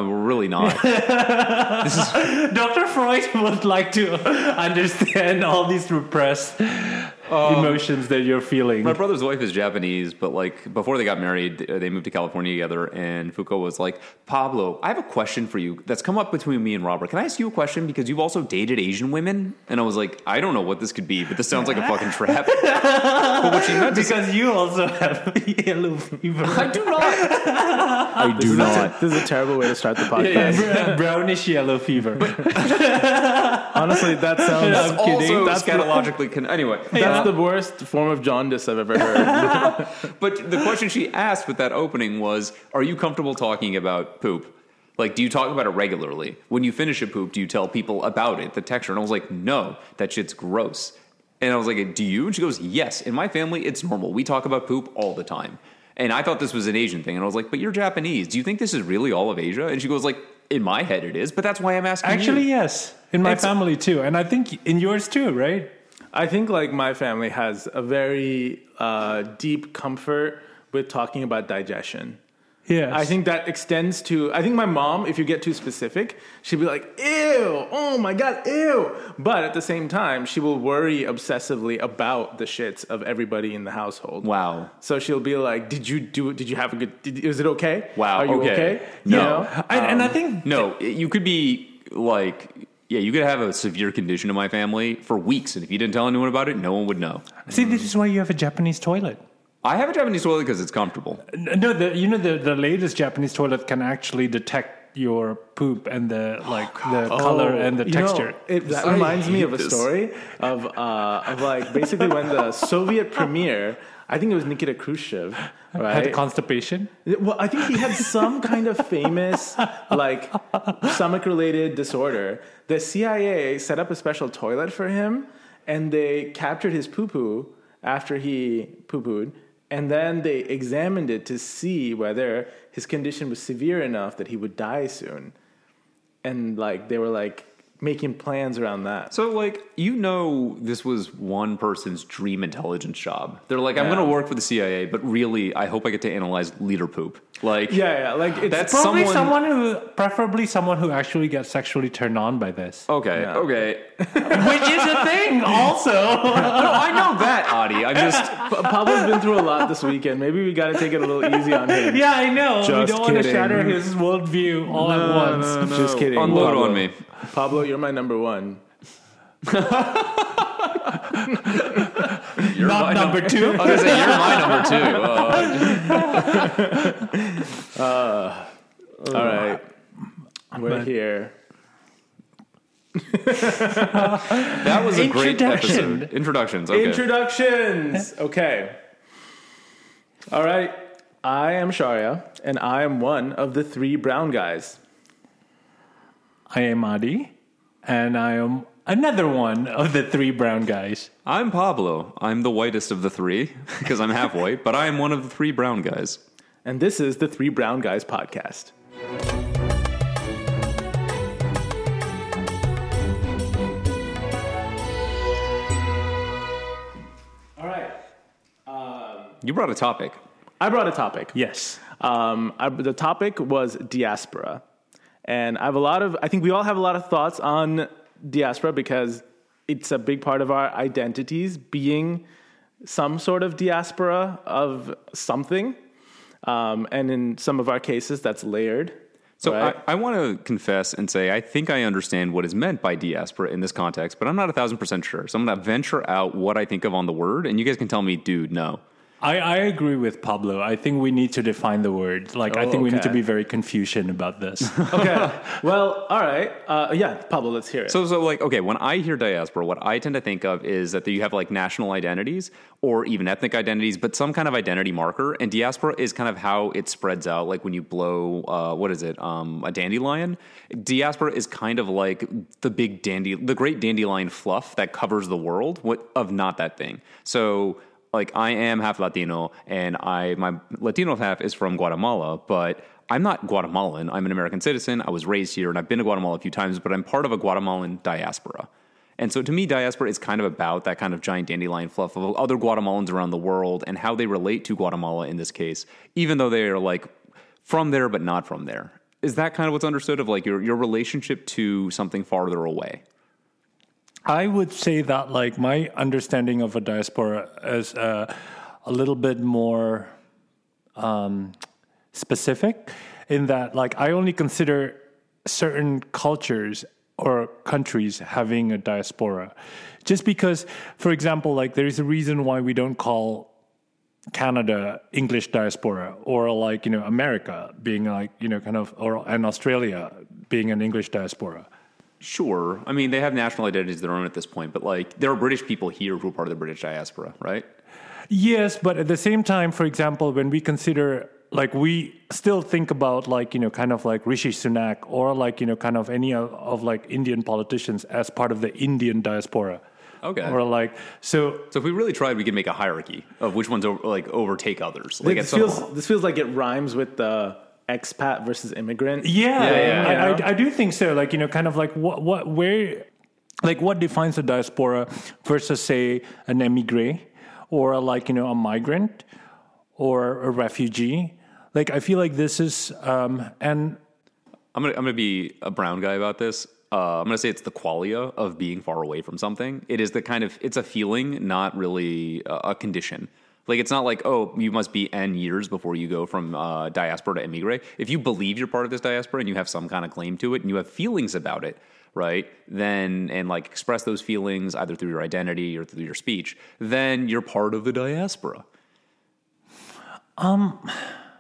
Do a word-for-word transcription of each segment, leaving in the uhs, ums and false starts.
we're really not. This is Doctor Freud would like to understand all these repressed um, emotions that you're feeling. My brother's wife is Japanese, but like before they got married, they moved to California together, and Foucault was like, Pablo, I have a question for you that's come up between me and Robert. Can I ask you a question? Because you've also dated Asian women. And I was like, I don't know what this could be, but this sounds like a fucking trap. But what she meant to because say, you also have yellow fever. I do not. I do this not. Is a, this is a terrible way to start the podcast. Yeah, brownish yellow fever. Honestly, that sounds... That's I'm kidding. also That's scatologically... Con- anyway. That's yeah. the worst form of jaundice I've ever heard. But the question she asked with that opening was, are you comfortable talking about poop? Like, do you talk about it regularly? When you finish a poop, do you tell people about it, the texture? And I was like, no, that shit's gross. And I was like, do you? And she goes, yes. In my family, it's normal. We talk about poop all the time. And I thought this was an Asian thing. And I was like, but you're Japanese. Do you think this is really all of Asia? And she goes like, in my head it is. But that's why I'm asking Actually, you. yes. In my it's, family, too. And I think in yours, too, right? I think, like, my family has a very uh, deep comfort with talking about digestion. Yes. I think that extends to, I think my mom, if you get too specific, she'd be like, ew, oh my God, ew. But at the same time, she will worry obsessively about the shits of everybody in the household. Wow. So she'll be like, did you do, did you have a good, did, is it okay? Wow. Are you okay? okay? No. You know? and, um, and I think... No, you could be like... Yeah, you could have a severe condition in my family for weeks, and if you didn't tell anyone about it, no one would know. See, this is why you have a Japanese toilet. I have a Japanese toilet because it's comfortable. No, the, you know the, the latest Japanese toilet can actually detect your poop and the like the oh, color and the texture. Know, it, that I reminds me of a this. story of uh, of like basically when the Soviet premier, I think it was Nikita Khrushchev, right? Had constipation? Well, I think he had some kind of famous like stomach related disorder. The C I A set up a special toilet for him, and they captured his poo poo after he poo pooed. And then they examined it to see whether his condition was severe enough that he would die soon. And, like, they were, like, making plans around that. So, like, you know this was one person's dream intelligence job. They're like, I'm yeah. going to work for the C I A, but really, I hope I get to analyze leader poop. Like, yeah, yeah, like, it's that's probably someone... someone who, preferably someone who actually gets sexually turned on by this. Okay, yeah. okay. Which is a thing, also. No, I know that, Adi. I'm just... Pablo's been through a lot this weekend. Maybe we got to take it a little easy on him. Yeah, I know. Just we don't want to kidding. shatter his worldview all no, at once. No, no. Just kidding. Unload Pablo. on me. Pablo, you're my number one. You're Not number num- two. I was going to say, you're my number two. Uh, uh, all right. We're here. That was a great Introduction. episode. Introductions. Okay. Introductions. Okay. All right. I am Sharia, and I am one of the three brown guys. I am Adi, and I am another one of the three brown guys. I'm Pablo. I'm the whitest of the three because I'm half white, but I am one of the three brown guys. And this is the Three Brown Guys podcast. All right. Um, You brought a topic. I brought a topic. Yes. Um, I, the topic was diaspora. And I have a lot of, I think we all have a lot of thoughts on diaspora because it's a big part of our identities, being some sort of diaspora of something. Um, and in some of our cases, that's layered. So right? I, I want to confess and say I think I understand what is meant by diaspora in this context, but I'm not a thousand percent sure. So I'm going to venture out what I think of on the word, and you guys can tell me, dude, no. I, I agree with Pablo. I think we need to define the word. Like, Oh, I think we need okay. to be very Confucian about this. Okay. Well, all right. Uh, yeah, Pablo, let's hear it. So, so like, okay, when I hear diaspora, what I tend to think of is that you have like national identities or even ethnic identities, but some kind of identity marker. And diaspora is kind of how it spreads out. Like when you blow, uh, what is it, um, a dandelion? Diaspora is kind of like the big dandy, the great dandelion fluff that covers the world what, of not that thing. So, like I am half Latino, and I my Latino half is from Guatemala, but I'm not Guatemalan. I'm an American citizen. I was raised here, and I've been to Guatemala a few times, but I'm part of a Guatemalan diaspora. And so to me, diaspora is kind of about that kind of giant dandelion fluff of other Guatemalans around the world and how they relate to Guatemala in this case, even though they are like from there but not from there. is that kind of what's understood of like your your relationship to something farther away? I would say that like my understanding of a diaspora is uh, a little bit more um, specific in that like I only consider certain cultures or countries having a diaspora. Just because, for example, like there is a reason why we don't call Canada English diaspora, or like, you know, America being like, you know, kind of, or and Australia being an English diaspora. Sure. I mean, they have national identities of their own at this point, but like there are British people here who are part of the British diaspora, right? Yes, but at the same time, for example, when we consider, like we still think about like, you know, kind of like Rishi Sunak or like, you know, kind of any of, of like Indian politicians as part of the Indian diaspora. Okay. Or like, so. So if we really tried, we could make a hierarchy of which ones over, like overtake others. Like this, feels, this feels like it rhymes with the expat versus immigrant. Yeah, yeah, yeah, I, yeah. I, I do think so. Like, you know, kind of like what, what, where, like what defines a diaspora versus say an emigre or a, like, you know, a migrant or a refugee. Like, I feel like this is, um, and I'm gonna I'm gonna be a brown guy about this. Uh, I'm gonna say it's the qualia of being far away from something. It is the kind of it's a feeling, not really a, a condition. Like it's not like, oh, you must be N years before you go from uh, diaspora to emigre. If you believe you're part of this diaspora and you have some kind of claim to it and you have feelings about it, right? Then and like express those feelings either through your identity or through your speech, then you're part of the diaspora. Um.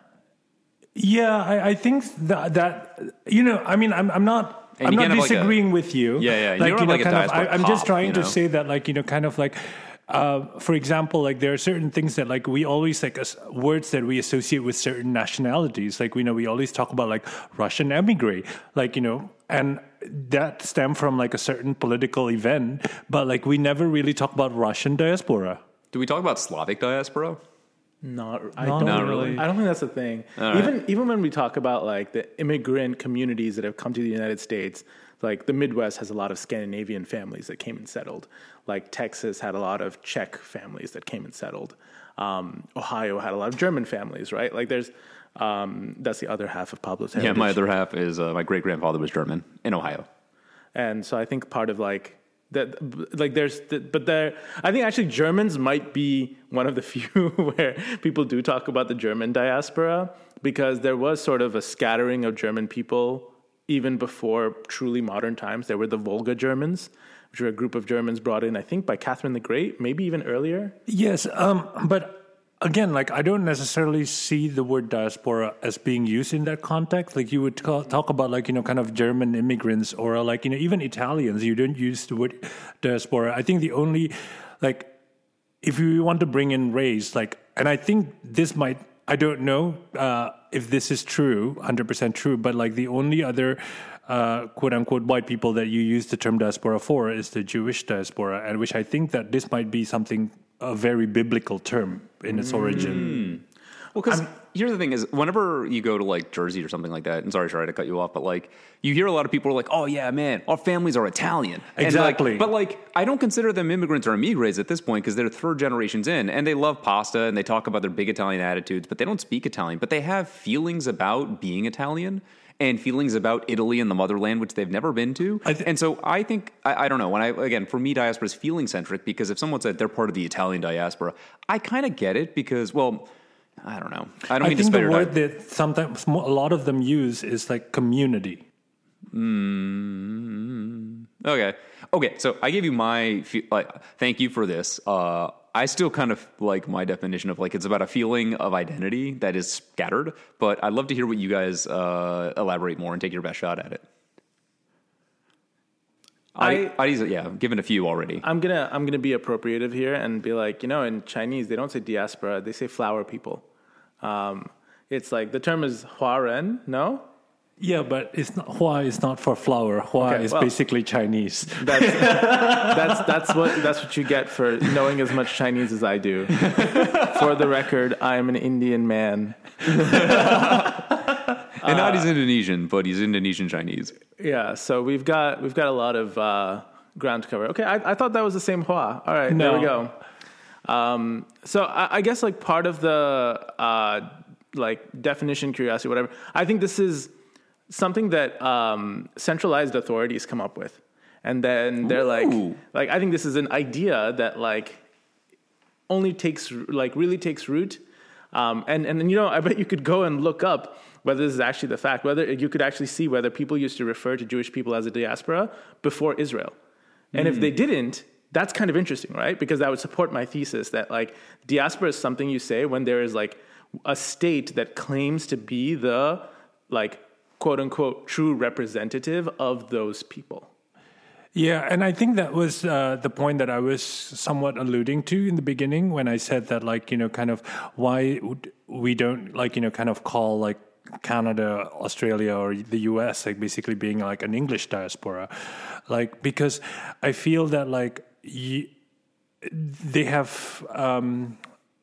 Yeah, I, I think that that you know, I mean, I'm I'm not. And I'm not disagreeing like a, with you. Yeah, yeah. Like, you you know, like kind of, I, I'm pop, just trying you to know? say that, like, you know, kind of like, uh, for example, like there are certain things that, like, we always like as, words that we associate with certain nationalities. Like, we know we always talk about like Russian emigre, like, you know, and that stem from like a certain political event. But like, we never really talk about Russian diaspora. Do we talk about Slavic diaspora? Not, I Not don't Not really. really. I don't think that's a thing. All even right. even when we talk about like the immigrant communities that have come to the United States, like the Midwest has a lot of Scandinavian families that came and settled. Like Texas had a lot of Czech families that came and settled. Um, Ohio had a lot of German families, right? Like there's um, that's the other half of Pablo's heritage. Yeah, my other half is uh, my great grandfather was German in Ohio, and so I think part of like. That like there's but there I think actually Germans might be one of the few where people do talk about the German diaspora, because there was sort of a scattering of German people even before truly modern times. There were the Volga Germans, which were a group of Germans brought in I think by Catherine the Great, maybe even earlier. Yes, um, but again, like I don't necessarily see the word diaspora as being used in that context. Like you would call, talk about like, you know, kind of German immigrants or like, you know, even Italians, you don't use the word diaspora. I think the only, like, if you want to bring in race, like, and I think this might, I don't know uh, if this is true, one hundred percent true, but like the only other uh, quote unquote white people that you use the term diaspora for is the Jewish diaspora, and which I think that this might be something a very biblical term in its origin. Mm. Well, because here's the thing is, whenever you go to like Jersey or something like that, and sorry, sorry to cut you off, but like you hear a lot of people are like, "Oh yeah, man, our families are Italian." Exactly. And like, but like, I don't consider them immigrants or emigres at this point because they're third generations in, and they love pasta and they talk about their big Italian attitudes, but they don't speak Italian, but they have feelings about being Italian. And feelings about Italy and the motherland, which they've never been to. Th- and so I think, I, I don't know, when I, again, for me, diaspora is feeling centric, because if someone said they're part of the Italian diaspora, I kind of get it because, well, I don't know. I don't I mean think to the word that sometimes a lot of them use is like community. Mm, okay. Okay. So I gave you my, like, thank you for this. Uh, I still kind of like my definition of like it's about a feeling of identity that is scattered, but I'd love to hear what you guys uh, elaborate more and take your best shot at it. I, I, yeah, given a few already. I'm gonna I'm gonna be appropriative here and be like, you know, in Chinese they don't say diaspora, they say flower people. Um, it's like the term is Huaren, no? Yeah, but it's not, Hua is not for flower. Hua Okay, is well, basically Chinese. That's, that's that's what that's what you get for knowing as much Chinese as I do. For the record, I'm an Indian man. And not he's Indonesian, but he's Indonesian Chinese. Yeah, so we've got we've got a lot of uh, ground to cover. Okay, I, I thought that was the same Hua. All right, No. there we go. Um, so I, I guess like part of the uh, like definition, curiosity, whatever. I think this is something that um, centralized authorities come up with. And then they're like, Ooh. like, I think this is an idea that like only takes, like really takes root. Um, and, and, you know, I bet you could go and look up whether this is actually the fact, whether you could actually see whether people used to refer to Jewish people as a diaspora before Israel. And mm. if they didn't, that's kind of interesting, right? Because that would support my thesis that like diaspora is something you say when there is like a state that claims to be the like quote unquote true representative of those people. Yeah, and I think that was uh, the point that I was somewhat alluding to in the beginning when I said that, like, you know, kind of why we don't, like, you know, kind of call, like, Canada, Australia, or the U S, like, basically being, like, an English diaspora. Like, because I feel that, like, y- they have, um,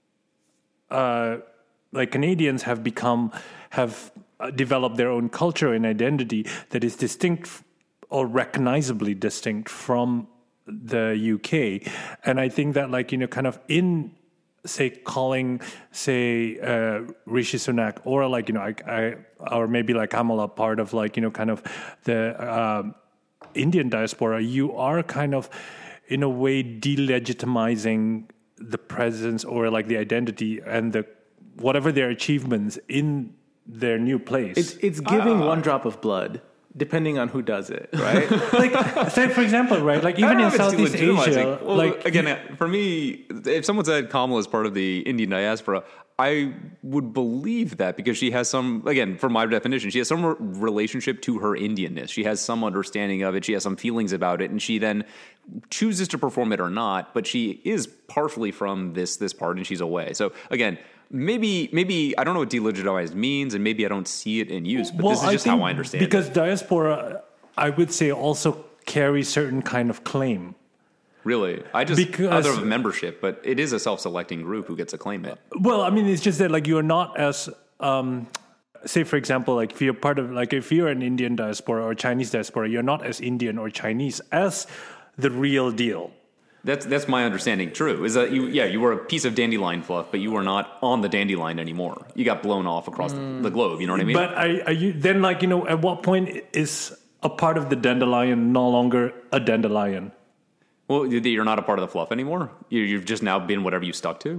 uh, like, Canadians have become, have developed their own culture and identity that is distinct or recognizably distinct from the U K. And I think that, like, you know, kind of in, say, calling, say, uh, Rishi Sunak or, like, you know, I, I, or maybe like Kamala part of, like, you know, kind of the uh, Indian diaspora, you are kind of, in a way, delegitimizing the presence or, like, the identity and the whatever their achievements in their new place. It's, it's giving uh, one drop of blood. Depending on who does it, right? Like, say for example, right? Like even in Southeast Asia, well, like again, you, for me, if someone said Kamala is part of the Indian diaspora, I would believe that because she has some, again, for my definition, she has some re- relationship to her Indianness. She has some understanding of it. She has some feelings about it, and she then chooses to perform it or not. But she is partially from this this part, and she's away. So again. Maybe, maybe I don't know what delegitimized means, and maybe I don't see it in use, but well, this is just I how I understand because it. Because diaspora, I would say, also carries certain kind of claim. Really? I just, because, other than membership, but it is a self-selecting group who gets to claim it. Well, I mean, it's just that, like, you're not as, um, say, for example, like, if you're part of, like, if you're an Indian diaspora or Chinese diaspora, you're not as Indian or Chinese as the real deal. That's that's my understanding. True is that you yeah you were a piece of dandelion fluff, but you were not on the dandelion anymore. You got blown off across mm. the, the globe. You know what I mean? But are, are you then, like, you know, at what point is a part of the dandelion no longer a dandelion? Well, you're not a part of the fluff anymore. You've just now been whatever you stuck to.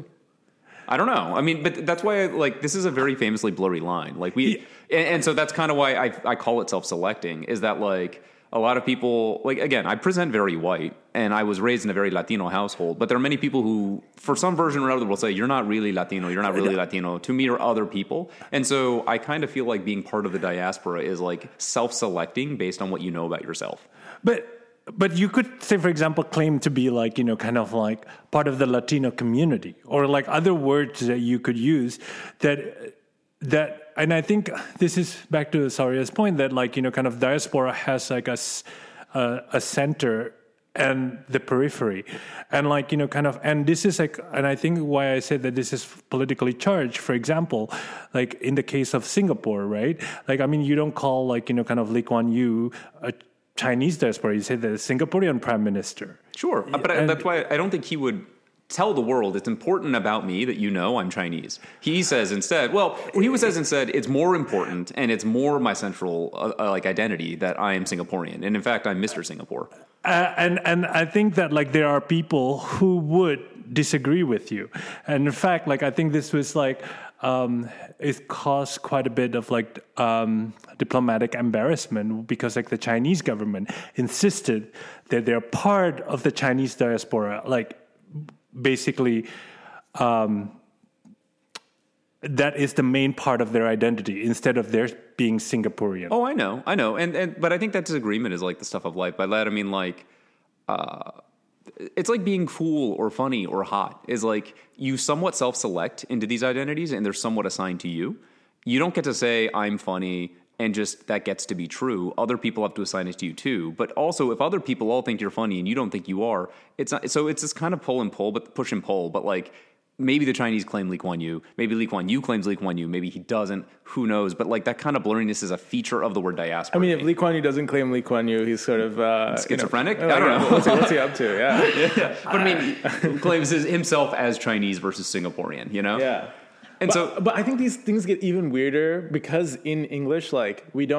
I don't know. I mean, but that's why I, like this is a very famously blurry line. Like we yeah. and, and so that's kind of why I I call it self-selecting. Is that like. A lot of people, like, again, I present very white, and I was raised in a very Latino household, but there are many people who, for some version or other, will say, you're not really Latino, you're not really Latino, to me or other people. And so I kind of feel like being part of the diaspora is, like, self-selecting based on what you know about yourself. But but you could, say, for example, claim to be, like, you know, kind of like part of the Latino community, or, like, other words that you could use that that... And I think this is back to Saurya's point that, like, you know, kind of diaspora has like a, a, a center and the periphery. And, like, you know, kind of, and this is like, and I think why I said that this is politically charged, for example, like in the case of Singapore, right? Like, I mean, you don't call, like, you know, kind of Lee Kuan Yew a Chinese diaspora. You say the Singaporean prime minister. Sure. But and, that's why I don't think he would tell the world it's important about me that you know I'm Chinese. He says instead, well, he says instead, it's more important and it's more my central uh, like identity that I am Singaporean. And in fact, I'm Mister Singapore. Uh, and and I think that, like, there are people who would disagree with you. And in fact, like, I think this was like um, it caused quite a bit of like um, diplomatic embarrassment because, like, the Chinese government insisted that they're part of the Chinese diaspora, like. Basically, um, that is the main part of their identity instead of their being Singaporean. Oh, I know, I know, and and but I think that disagreement is like the stuff of life. By that I mean like, uh, it's like being cool or funny or hot. Is like you somewhat self-select into these identities, and they're somewhat assigned to you. You don't get to say I'm funny. And just that gets to be true. Other people have to assign it to you too. But also, if other people all think you're funny and you don't think you are, it's not. So it's this kind of pull and pull, but push and pull. But like maybe the Chinese claim Lee Kuan Yew, maybe Lee Kuan Yew claims Lee Kuan Yew, maybe he doesn't. Who knows? But like that kind of blurriness is a feature of the word diaspora. I mean, if Lee Kuan Yew doesn't claim Lee Kuan Yew, he's sort of uh, schizophrenic. You know, I don't know. What's he, what's he up to? Yeah. yeah, yeah. But I mean, claims himself as Chinese versus Singaporean. You know. Yeah. And but, so, but I think these things get even weirder because in English, like we don't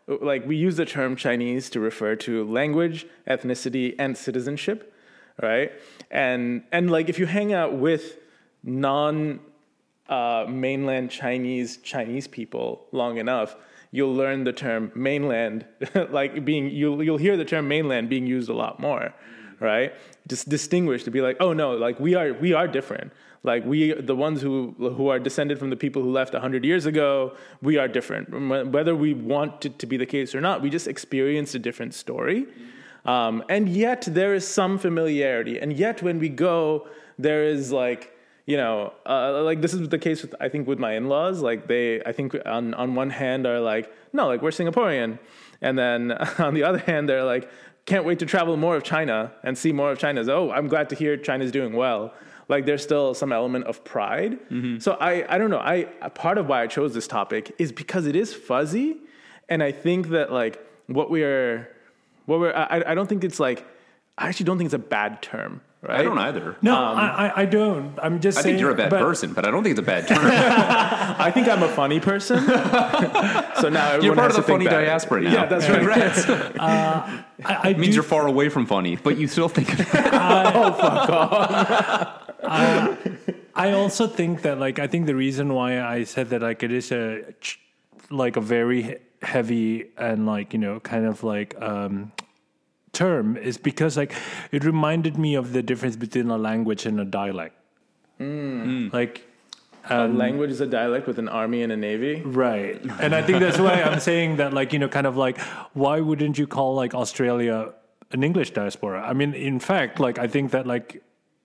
like we use the term Chinese to refer to language, ethnicity, and citizenship, right? And and like if you hang out with non uh, mainland Chinese Chinese people long enough, you'll learn the term mainland, like being you'll you'll hear the term mainland being used a lot more, right? Just distinguish to be like, oh no, like we are we are different. Like we, the ones who who are descended from the people who left a hundred years ago, we are different. Whether we want it to be the case or not, we just experienced a different story. Um, and yet there is some familiarity. And yet when we go, there is like, you know, uh, like this is the case with, I think with my in-laws, like they, I think on, on one hand are like, no, like we're Singaporean. And then on the other hand, they're like, can't wait to travel more of China and see more of China's. Oh, I'm glad to hear China's doing well. Like there's still some element of pride. Mm-hmm. So I, I don't know. I part of why I chose this topic is because it is fuzzy. And I think that like what we're, what we're, I, I don't think it's like, I actually don't think it's a bad term. Right? I don't either. No, um, I, I don't. I'm just I saying. think you're a bad but, person, but I don't think it's a bad term. I think I'm a funny person. So now everyone You're part has of the to think funny that. diaspora now. Yeah, that's right. Congrats. uh, I, I It means do you're far away from funny, but you still think of it. Oh, fuck off. uh, I also think that, like, I think the reason why I said that, like, it is a, like, a very heavy and, like, you know, kind of like, um, term is because, like, it reminded me of the difference between a language and a dialect. Mm. Like, um, a language is a dialect with an army and a navy. Right. And I think that's why I'm saying that, like, you know, kind of like, why wouldn't you call, like, Australia an English diaspora? I mean, in fact, like, I think that, like,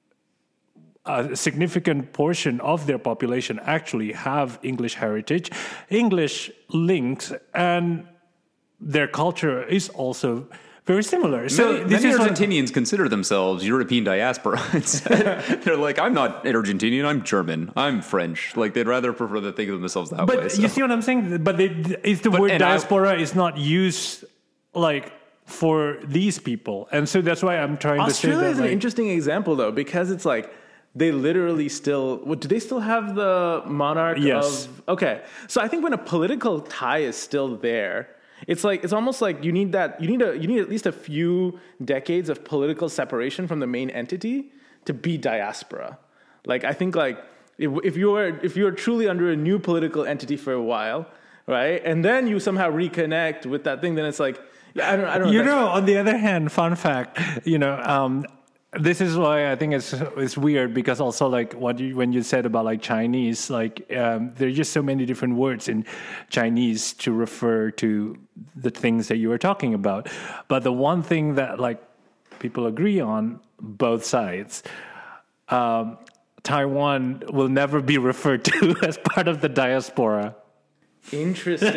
a significant portion of their population actually have English heritage, English links, and their culture is also very similar. So many, this many is Argentinians consider themselves European diaspora. They're like, I'm not Argentinian, I'm German, I'm French. Like, they'd rather prefer to think of themselves that but way. So. You see what I'm saying? But they, if the but, word diaspora I, is not used, like, for these people. And so that's why I'm trying Australia to say that. Australia is like, an interesting example, though, because it's like, they literally still, what, do they still have the monarch yes. of, okay. So I think when a political tie is still there, it's like, it's almost like you need that, you need a, you need at least a few decades of political separation from the main entity to be diaspora. Like, I think like, if, if you're, if you're truly under a new political entity for a while, right? And then you somehow reconnect with that thing, then it's like, yeah, I don't, I don't know. You know, on the other hand, fun fact, you know, um, this is why I think it's it's weird because also like what you, when you said about like Chinese, like um, there are just so many different words in Chinese to refer to the things that you were talking about. But the one thing that like people agree on both sides, um, Taiwan will never be referred to as part of the diaspora. Interesting.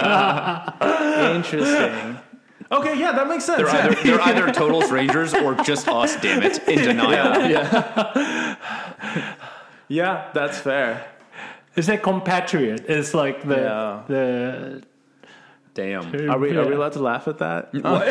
Interesting. Okay, yeah, that makes sense. They're, yeah. either, they're either total strangers or just us, damn it, in denial. Yeah, yeah. Yeah, that's fair. It's a compatriot. It's like the yeah. the. Damn. Are we are we allowed to laugh at that?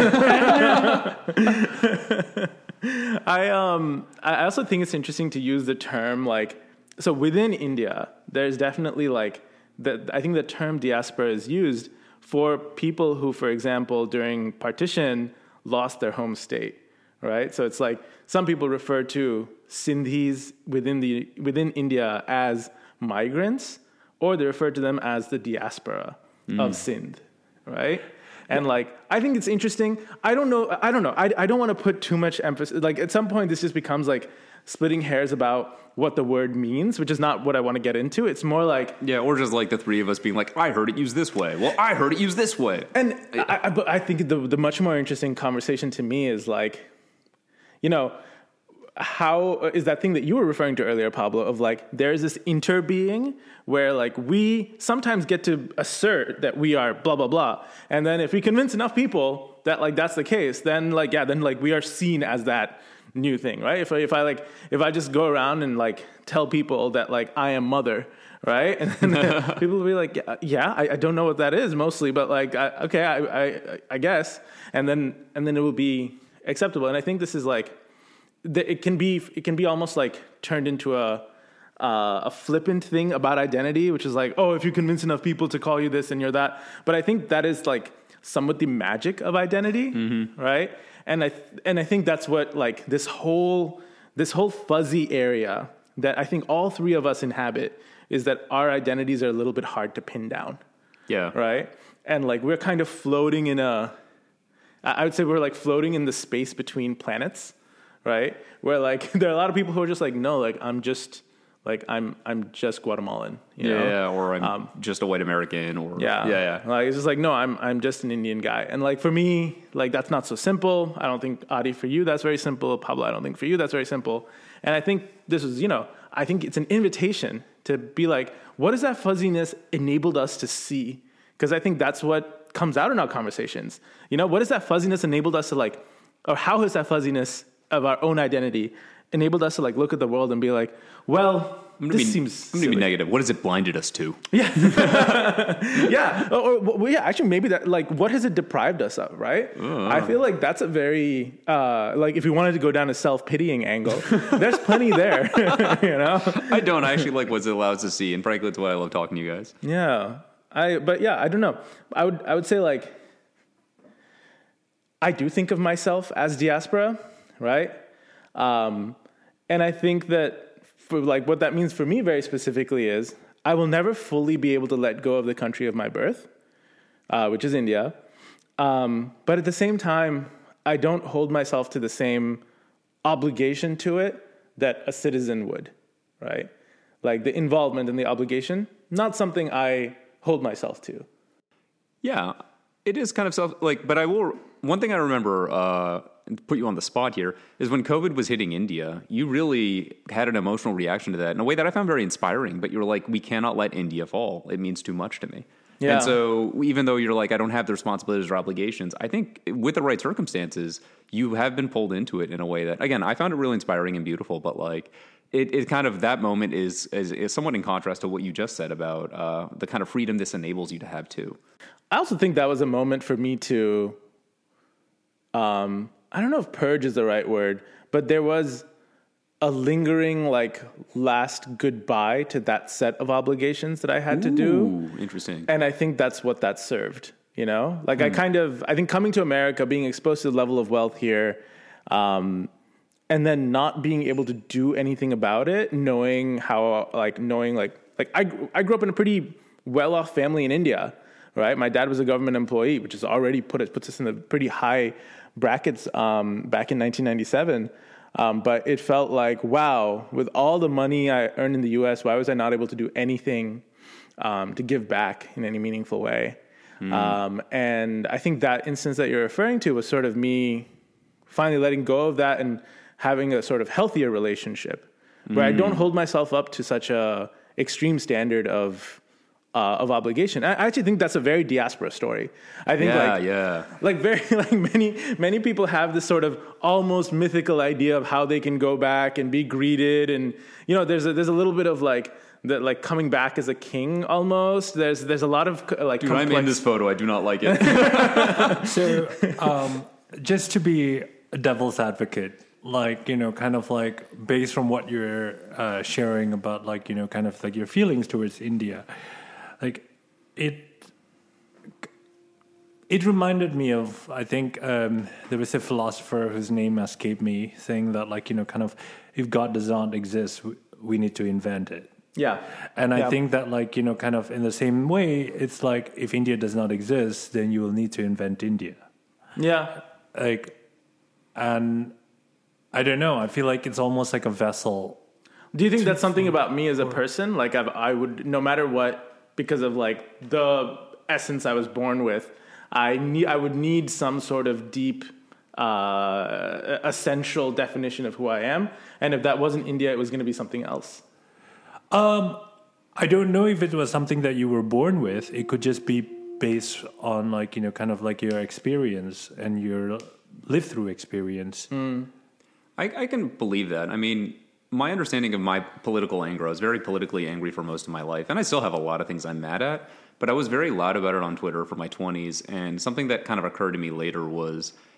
I um I also think it's interesting to use the term like so within India. There's definitely like the I think the term diaspora is used for people who, for example, during partition, lost their home state, right? So it's like some people refer to Sindhis within the within India as migrants, or they refer to them as the diaspora mm. of Sindh, right? And like, I think it's interesting. I don't know. I don't know. I, I don't want to put too much emphasis. Like at some point, this just becomes like splitting hairs about what the word means, which is not what I want to get into. It's more like... Yeah, or just like the three of us being like, I heard it used this way. Well, I heard it used this way. And I, I, but I think the, the much more interesting conversation to me is like, you know, how is that thing that you were referring to earlier, Pablo, of like, there's this interbeing where like we sometimes get to assert that we are blah, blah, blah. And then if we convince enough people that like that's the case, then like, yeah, then like we are seen as that new thing, right? If I, if I like, if I just go around and like tell people that like I am mother, right? And then people will be like, yeah, yeah I, I don't know what that is mostly, but like, I, okay, I, I, I guess. And then, and then it will be acceptable. And I think this is like, it can be, it can be almost like turned into a, uh, a flippant thing about identity, which is like, oh, if you convince enough people to call you this and you're that. But I think that is like somewhat the magic of identity, mm-hmm. right? And I th- and I think that's what like this whole this whole fuzzy area that I think all three of us inhabit is that our identities are a little bit hard to pin down. Yeah. Right? And like we're kind of floating in a I would say we're like floating in the space between planets, right? Where like there are a lot of people who are just like, no, like I'm just like I'm I'm just Guatemalan, you yeah, know? yeah, or I'm Um, just a white American, or Yeah. yeah, yeah. Like it's just like, no, I'm I'm just an Indian guy. And like for me, like that's not so simple. I don't think Adi for you that's very simple. Pablo, I don't think for you that's very simple. And I think this is, you know, I think it's an invitation to be like, what has that fuzziness enabled us to see? Because I think that's what comes out in our conversations. You know, what has that fuzziness enabled us to like, or how has that fuzziness of our own identity enabled us to like look at the world and be like, well, I'm gonna this be, seems I'm gonna be silly. negative. What has it blinded us to? Yeah, or, or well, yeah, actually, maybe that like what has it deprived us of, right? Uh. I feel like that's a very uh, like if we wanted to go down a self pitying angle, there's plenty there, you know. I don't. I actually like what it allows us to see, and frankly, that's why I love talking to you guys. Yeah, I but yeah, I don't know. I would I would say like I do think of myself as diaspora, right? Um, and I think that for like what that means for me very specifically is I will never fully be able to let go of the country of my birth, uh, which is India. Um, but at the same time, I don't hold myself to the same obligation to it that a citizen would, right? Like the involvement and the obligation, not something I hold myself to. Yeah, it is kind of self like, but I will. One thing I remember, uh, and put you on the spot here, is when COVID was hitting India, you really had an emotional reaction to that in a way that I found very inspiring. But you were like, we cannot let India fall. It means too much to me. Yeah. And so even though you're like, I don't have the responsibilities or obligations, I think with the right circumstances, you have been pulled into it in a way that, again, I found it really inspiring and beautiful. But like, it, it kind of, that moment is, is, is somewhat in contrast to what you just said about uh, the kind of freedom this enables you to have too. I also think that was a moment for me to, um, I don't know if purge is the right word, but there was a lingering like last goodbye to that set of obligations that I had to do. Ooh, interesting. And I think that's what that served, you know? Like I kind of, I think coming to America, being exposed to the level of wealth here, um, and then not being able to do anything about it, knowing how, like, knowing, like, like I, I grew up in a pretty well-off family in India, right? My dad was a government employee, which has already put us, puts us in the pretty high brackets um, back in nineteen ninety-seven. Um, but it felt like, wow, with all the money I earned in the U S, why was I not able to do anything um, to give back in any meaningful way? Mm. Um, and I think that instance that you're referring to was sort of me finally letting go of that and having a sort of healthier relationship where mm. I don't hold myself up to such a extreme standard of uh, of obligation. I actually think that's a very diaspora story. I think yeah, like yeah. like very like many many people have this sort of almost mythical idea of how they can go back and be greeted, and you know there's a, there's a little bit of like that like coming back as a king almost. There's there's a lot of like Dude, complex- I'm in this photo. I do not like it. So, um, just to be a devil's advocate, like, you know, kind of like based on what you're uh, sharing about, like, you know, kind of like your feelings towards India, like it, it reminded me of, I think um, there was a philosopher whose name escaped me saying that, like, you know, kind of if God does not exist, we, we need to invent it. Yeah. And I Yeah. think that, like, you know, kind of in the same way, it's like if India does not exist, then you will need to invent India. Yeah. Like, and I don't know. I feel like it's almost like a vessel. Do you think that's something about me as a person? Like I've, I would, no matter what, because of like the essence I was born with, I need, I would need some sort of deep, uh, essential definition of who I am. And if that wasn't India, it was going to be something else. Um, I don't know if it was something that you were born with. It could just be based on, like, you know, kind of like your experience and your live through experience. Mm. I, I can believe that. I mean, my understanding of my political anger, I was very politically angry for most of my life, and I still have a lot of things I'm mad at, but I was very loud about it on Twitter for my twenties, and something that kind of occurred to me later was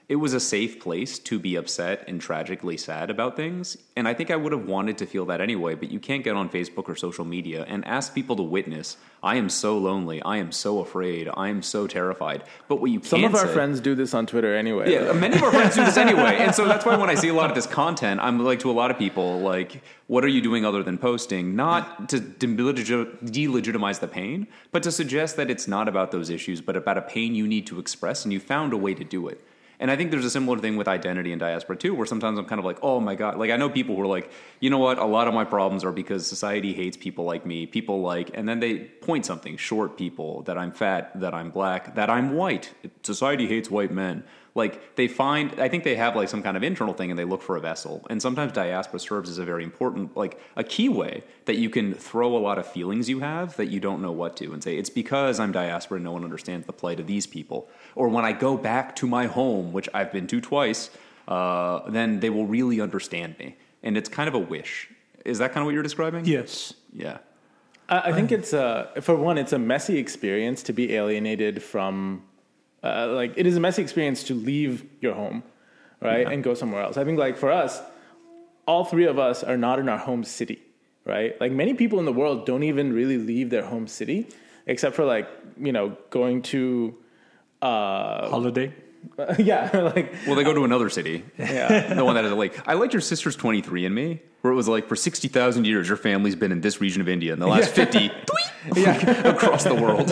it was a safe place to be upset and tragically sad about things. And I think I would have wanted to feel that anyway, but you can't get on Facebook or social media and ask people to witness, I am so lonely, I am so afraid, I am so terrified. But what you can't Some of our say, friends do this on Twitter anyway. yeah, many of our friends do this anyway. And so that's why when I see a lot of this content, I'm like to a lot of people, like, what are you doing other than posting? Not to delegit- delegitimize the pain, but to suggest that it's not about those issues, but about a pain you need to express, and you found a way to do it. And I think there's a similar thing with identity and diaspora too, where sometimes I'm kind of like, oh my God. Like I know people who are like, you know what? A lot of my problems are because society hates people like me. People like, and then they point something, short people, that I'm fat, that I'm black, that I'm white. Society hates white men. Like they find, I think they have like some kind of internal thing and they look for a vessel. And sometimes diaspora serves as a very important, like a key way that you can throw a lot of feelings you have that you don't know what to and say, it's because I'm diaspora and no one understands the plight of these people. Or when I go back to my home, which I've been to twice, uh, then they will really understand me. And it's kind of a wish. Is that kind of what you're describing? Yes. Yeah. I, I think it's a, for one, it's a messy experience to be alienated from. Uh, like it is a messy experience to leave your home, right, yeah. and go somewhere else. I think like for us, all three of us are not in our home city, right? Like many people in the world don't even really leave their home city, except for like you know going to uh, holiday. Uh, yeah, like well, they go to another city. Yeah, the one that is a lake. I liked your sister's twenty-three and me, where it was like for sixty thousand years, your family's been in this region of India, and the last yeah. fifty, yeah, across the world.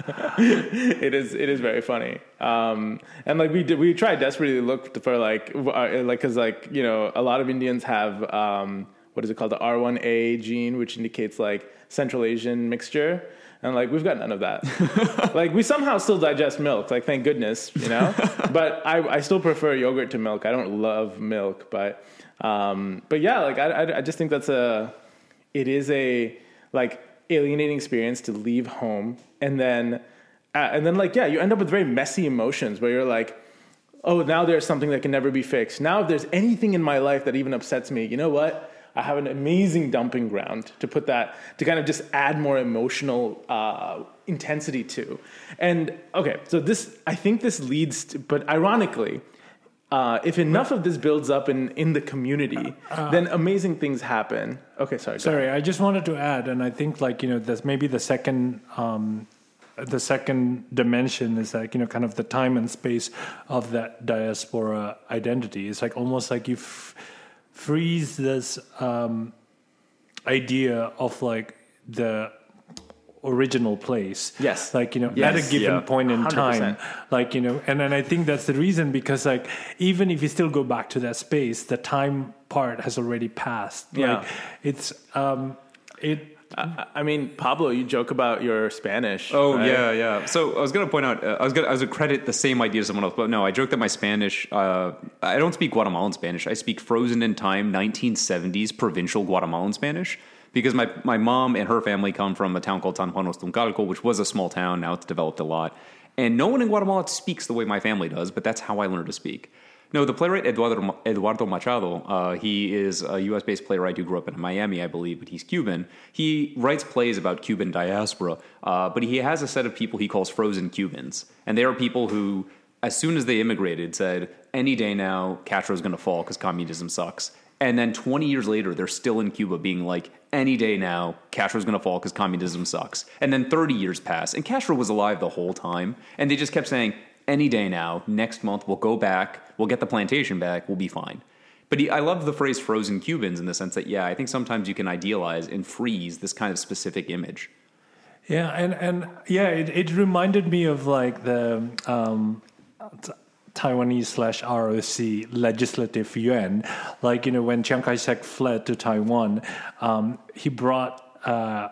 It is, it is very funny, um, and like we did, we tried desperately to look for like, uh, like because like you know a lot of Indians have um, what is it called, the R one A gene, which indicates like Central Asian mixture. And like we've got none of that. Like we somehow still digest milk. Like thank goodness, you know. But I, I still prefer yogurt to milk. I don't love milk, but um, but yeah, like I, I I just think that's a it is a like alienating experience to leave home and then uh, and then like yeah, you end up with very messy emotions where you're like, oh, now there's something that can never be fixed. Now if there's anything in my life that even upsets me, you know what? I have an amazing dumping ground to put that, to kind of just add more emotional uh, intensity to. And okay, so this, I think this leads to, but ironically, uh, if enough of this builds up in, in the community, uh, then amazing things happen. Okay, sorry. Sorry, I just wanted to add, and I think like, you know, that's maybe the second, um, the second dimension is like, you know, kind of the time and space of that diaspora identity. It's like almost like you've, freeze this um, idea of like the original place. Yes. Like, you know, yes. at a given yeah. point in one hundred percent. time. Like, you know, and then I think that's the reason because like, even if you still go back to that space, the time part has already passed. Yeah. Like, it's, um, it, I, I mean, Pablo, you joke about your Spanish. Oh right? yeah, yeah. So I was going to point out, uh, I was going to, I was going to credit the same idea to someone else, but no, I joked that my Spanish. Uh, I don't speak Guatemalan Spanish. I speak frozen in time nineteen seventies provincial Guatemalan Spanish because my my mom and her family come from a town called San Juan Ostuncalco, which was a small town. Now it's developed a lot, and no one in Guatemala speaks the way my family does. But that's how I learned to speak. No, the playwright Eduardo, Eduardo Machado, uh, he is a U S-based playwright who grew up in Miami, I believe, but he's Cuban. He writes plays about Cuban diaspora, uh, but he has a set of people he calls frozen Cubans. And they are people who, as soon as they immigrated, said, any day now, Castro's going to fall because communism sucks. And then twenty years later, they're still in Cuba being like, any day now, Castro's going to fall because communism sucks. And then thirty years pass, and Castro was alive the whole time. And they just kept saying, any day now, next month, we'll go back, we'll get the plantation back, we'll be fine. But he, I love the phrase frozen Cubans in the sense that, yeah, I think sometimes you can idealize and freeze this kind of specific image. Yeah, and, and yeah, it, it reminded me of like the um, Taiwanese slash R O C legislative yuan. Like, you know, when Chiang Kai-shek fled to Taiwan, um, he brought... Uh,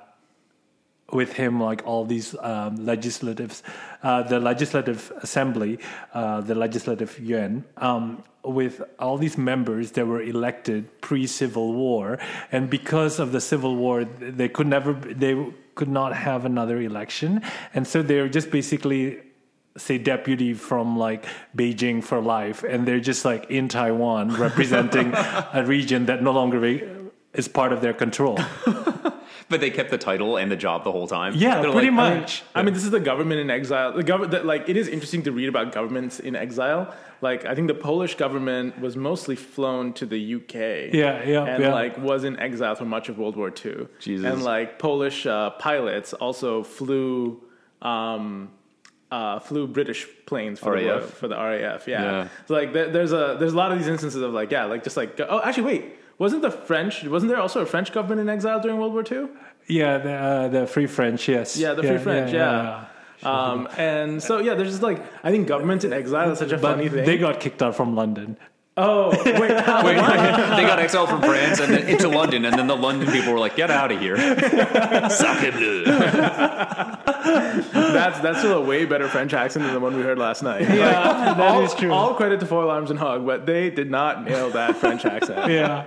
with him, like all these um, legislatives, uh, the legislative assembly, uh, the legislative yuan, um, with all these members that were elected pre-Civil War, and because of the Civil War, they could never, they could not have another election, and so they're just basically, say, deputy from like Beijing for life, and they're just like in Taiwan representing a region that no longer is part of their control. But they kept the title and the job the whole time. Yeah, They're pretty like, much. I mean, this is the government in exile. The government, that, like, it is interesting to read about governments in exile. Like, I think the Polish government was mostly flown to the U K. Yeah, yeah, and yeah. like was in exile for much of World War Two. Jesus. And like Polish uh, pilots also flew, um, uh, flew British planes for R A F. the for the R A F. Yeah. Yeah. So like, there, there's a there's a lot of these instances of like, yeah, like just like oh, actually, wait, wasn't the French? Wasn't there also a French government in exile during World War Two? Yeah, the, uh, the Free French, yes. Yeah, the Free French, yeah. Um, and so, yeah, there's just like, I think governments in exile is such a But funny thing. they got kicked out from London. oh, wait, Wait, they got exiled from France and then into London, and then the London people were like, "Get out of here!" Sacre-bleu. that's that's still a way better French accent than the one we heard last night. Yeah, that all, is true. All credit to Four Alarms and Hug, but they did not nail that French accent. Yeah.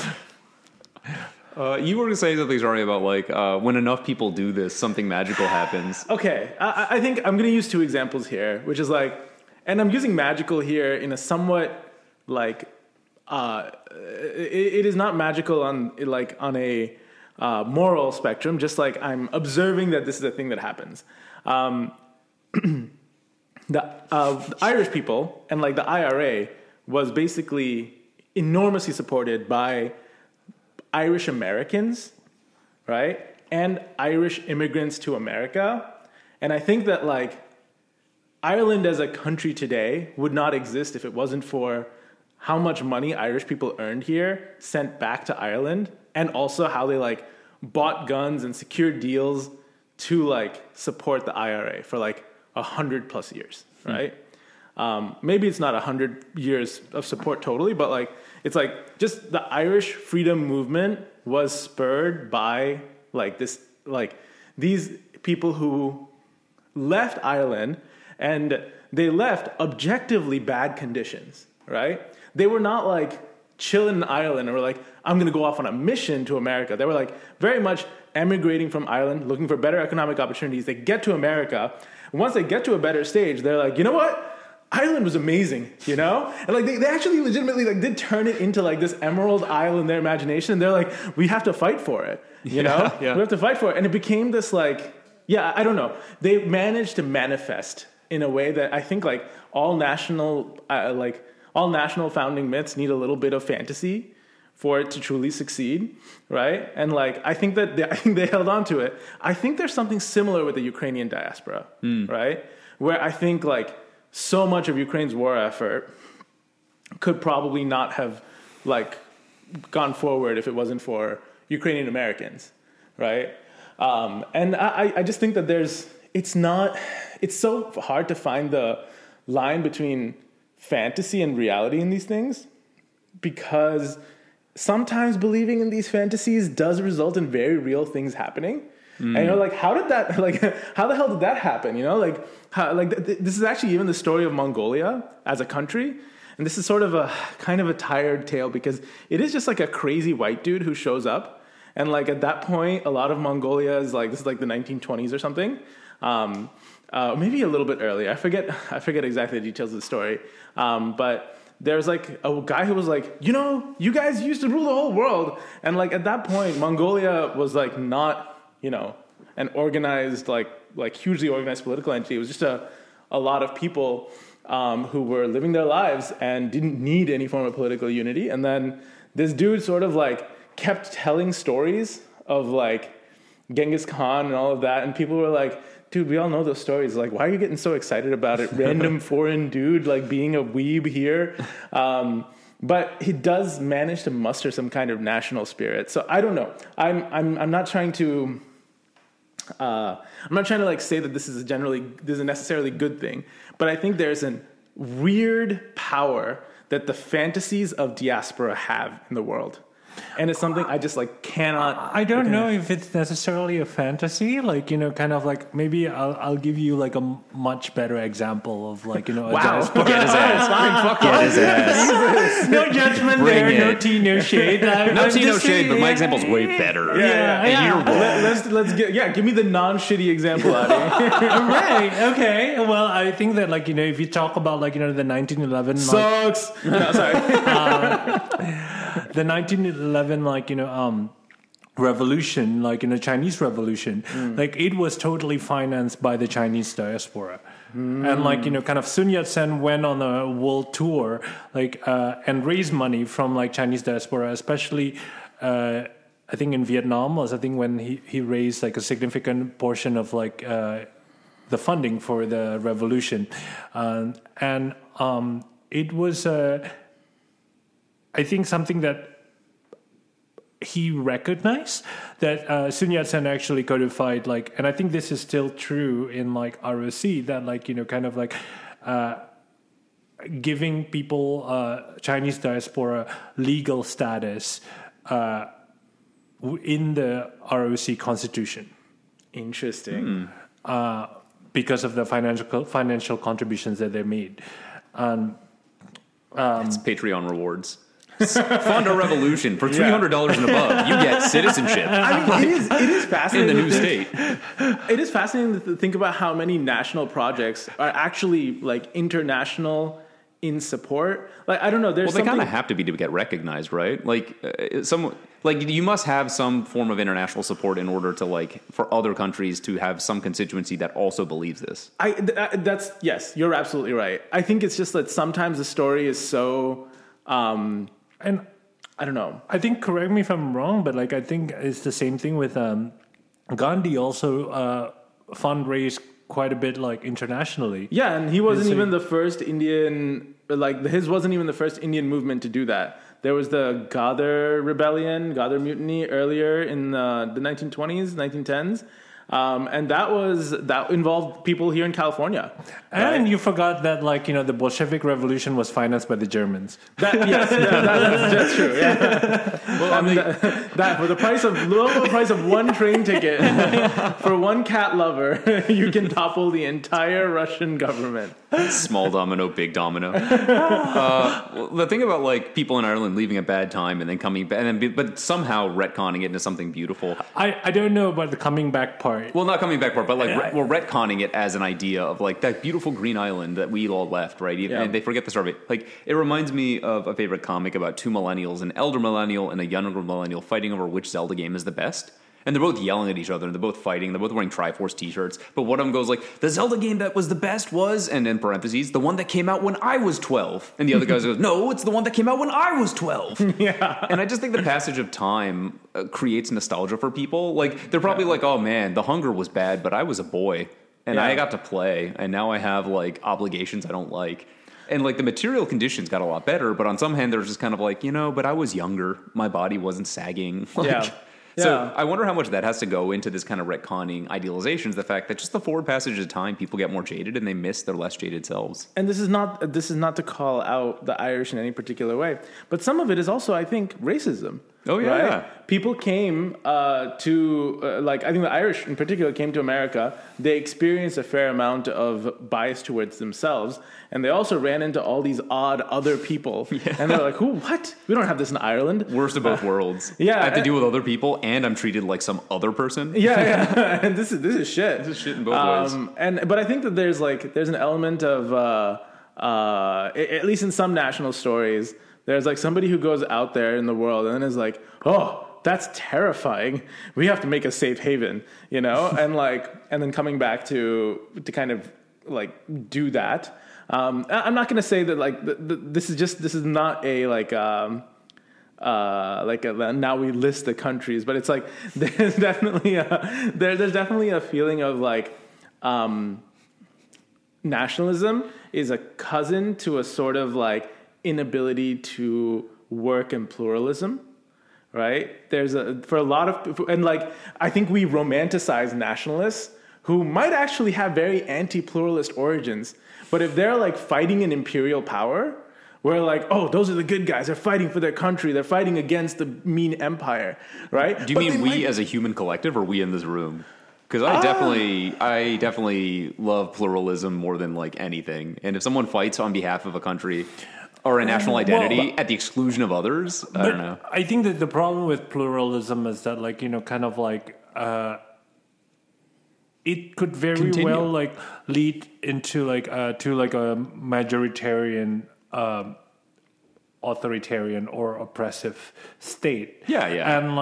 Uh, you were going to say something, sorry, about like uh, when enough people do this, something magical happens. Okay, I, I think I'm going to use two examples here, which is like, and I'm using magical here in a somewhat like, uh, it, it is not magical on like on a uh, moral spectrum. Just like I'm observing that this is a thing that happens. Um, the, uh, the Irish people and like the I R A was basically enormously supported by Irish Americans, right? And Irish immigrants to America. And I think that like Ireland as a country today would not exist if it wasn't for how much money Irish people earned here, sent back to Ireland, and also how they like bought guns and secured deals to like support the I R A for like a hundred plus years, right? Mm. Um, maybe it's not a hundred years of support totally, but like it's like just the Irish freedom movement was spurred by like this, like these people who left Ireland, and they left objectively bad conditions, right? They were not like chilling in Ireland and were like, I'm going to go off on a mission to America. They were like very much emigrating from Ireland, looking for better economic opportunities. They get to America. And once they get to a better stage, they're like, you know what? Ireland was amazing, you know? And like they, they actually legitimately like did turn it into like this emerald isle in their imagination. And they're like, we have to fight for it, you Yeah, know? yeah. We have to fight for it. And it became this like, yeah, I don't know. They managed to manifest in a way that I think like all national, uh, like all national founding myths need a little bit of fantasy for it to truly succeed, right? And like I think that they, I think they held on to it. I think there's something similar with the Ukrainian diaspora, mm. right? Where I think like so much of Ukraine's war effort could probably not have like gone forward if it wasn't for Ukrainian Americans, right? Um, and I, I just think that there's, it's not, it's so hard to find the line between fantasy and reality in these things, because sometimes believing in these fantasies does result in very real things happening. Mm. And you're like, how did that, like, how the hell did that happen? You know, like, how, like th- th- this is actually even the story of Mongolia as a country. And this is sort of a kind of a tired tale, because it is just like a crazy white dude who shows up. And like at that point, a lot of Mongolia is like, this is like the nineteen twenties or something. Um, uh, maybe a little bit earlier. I forget, I forget exactly the details of the story. Um, but there's like a guy who was like, you know, you guys used to rule the whole world. And like at that point, Mongolia was like not, you know, an organized, like, like hugely organized political entity. It was just a, a lot of people um, who were living their lives and didn't need any form of political unity. And then this dude sort of like kept telling stories of like Genghis Khan and all of that. And people were like, dude, we all know those stories. Like, why are you getting so excited about it? Random foreign dude, like being a weeb here. Um, but he does manage to muster some kind of national spirit. So I don't know. I'm, I'm, I'm not trying to, uh, I'm not trying to like say that this is a generally, this is a necessarily good thing, but I think there's a weird power that the fantasies of diaspora have in the world. And it's something I just like cannot. I don't know if it's necessarily a fantasy. Like, you know, kind of like maybe I'll I'll give you like a much better example of like, you know, a Wow. diaspora. Get his ass. Fine, fuck Get off. his ass. No judgment Bring there. it. No tea, no shade. I'm, No I'm tea, no just shade, saying, but my yeah. example's way better. Yeah, Yeah, yeah. yeah. And you're wrong. Let, let's let's get yeah. Give me the non-shitty example, Adi. Right. Okay. Well, I think that like, you know, if you talk about like, you know, the nineteen eleven like, Sucks. No, sorry. the nineteen eleven like, you know, um revolution, like in the Chinese Revolution, Mm. like it was totally financed by the Chinese diaspora. And like, you know, kind of Sun Yat-sen went on a world tour, like, uh, and raised money from like Chinese diaspora, especially, uh, I think in Vietnam was, I think when he, he raised like a significant portion of like, uh, the funding for the revolution. Um, and, um, it was, uh, I think something that he recognized that uh, Sun Yat-sen actually codified, like, and I think this is still true in like R O C, that like, you know, kind of like uh, giving people uh, Chinese diaspora legal status uh, in the R O C constitution. Interesting. Uh, because of the financial financial contributions that they made. Um, um, It's Patreon rewards. Fund a revolution for three hundred dollars and above. You get citizenship I mean, it is it is in fascinating. the new to think- state. It is fascinating to think about how many national projects are actually like international in support. Like I don't know. There's Well, they something. kind of have to be to get recognized, right? Like, uh, some like you must have some form of international support in order to like for other countries to have some constituency that also believes this. I th- uh, that's yes, you're absolutely right. I think it's just that sometimes the story is so. Um, and I don't know. I think, correct me if I'm wrong, but like I think it's the same thing with um, Gandhi also uh, fundraised quite a bit like internationally. Yeah, and he wasn't Is he- even the first Indian. Like his wasn't even the first Indian movement to do that. There was the Ghadar rebellion, Ghadar mutiny earlier in uh, the nineteen twenties, nineteen tens. Um, and that was that involved people here in California. And you forgot that, like, you know, the Bolshevik Revolution was financed by the Germans. That, yes, that, that, that's, that's true. Yeah. Well, I mean, that, that for the price of low price of one train ticket for one cat lover, you can topple the entire Russian government. Small domino, big domino. Uh, well, the thing about like people in Ireland leaving a bad time and then coming back, and then be, but somehow retconning it into something beautiful. I, I don't know about the coming back part. Well, not coming back part, but like Yeah. re- we're retconning it as an idea of like that beautiful green island that we all left, right? Even, Yeah. And they forget the story of it. Like it reminds me of a favorite comic about two millennials, an elder millennial and a younger millennial fighting over which Zelda game is the best. And they're both yelling at each other, and they're both fighting. They're both wearing Triforce T-shirts. But one of them goes like, "The Zelda game that was the best was," and in parentheses, "the one that came out when I was twelve." And the other guy goes, "No, it's the one that came out when I was twelve." Yeah. And I just think the passage of time uh, creates nostalgia for people. Like they're probably like, "Oh man, the hunger was bad, but I was a boy, and Yeah. I got to play, and now I have like obligations I don't like." And like the material conditions got a lot better, but on some hand, there's just kind of like, you know, but I was younger. My body wasn't sagging. Like, Yeah. So Yeah. I wonder how much that has to go into this kind of retconning idealizations, the fact that just the forward passage of time, people get more jaded and they miss their less jaded selves. And this is not this is not to call out the Irish in any particular way, but some of it is also, I think, racism. Oh, yeah. Right? People came uh, to uh, like I think the Irish in particular came to America. They experienced a fair amount of bias towards themselves, and they also ran into all these odd other people. Yeah. And they're like, "Who? What? We don't have this in Ireland." Worst of both worlds. yeah, I have to uh, deal with other people, and I'm treated like some other person. Yeah, yeah. And this is this is shit. This is shit in both ways. And but I think that there's like there's an element of uh, uh, a- at least in some national stories, there's like somebody who goes out there in the world and then is like, oh, that's terrifying. We have to make a safe haven, you know, and like and then coming back to to kind of like do that. Um, I- I'm not going to say that like th- th- this is just this is not a like. Um, uh, like a, now we list the countries, but it's like there's definitely a there, there's definitely a feeling of like um, nationalism is a cousin to a sort of like inability to work in pluralism, right? There's a for a lot of and like I think we romanticize nationalists who might actually have very anti-pluralist origins, but if they're like fighting an imperial power. We're like, oh, those are the good guys. They're fighting for their country. They're fighting against the mean empire, right? Do you But mean they we might- as a human collective or we in this room? Because I definitely, I definitely love pluralism more than like anything. And if someone fights on behalf of a country or a national identity Well, but- at the exclusion of others, I don't know. I think that the problem with pluralism is that, like, you know, kind of like uh, it could very Continue. well like lead into like uh, to like a majoritarian, um, authoritarian or oppressive state. Yeah, yeah. And like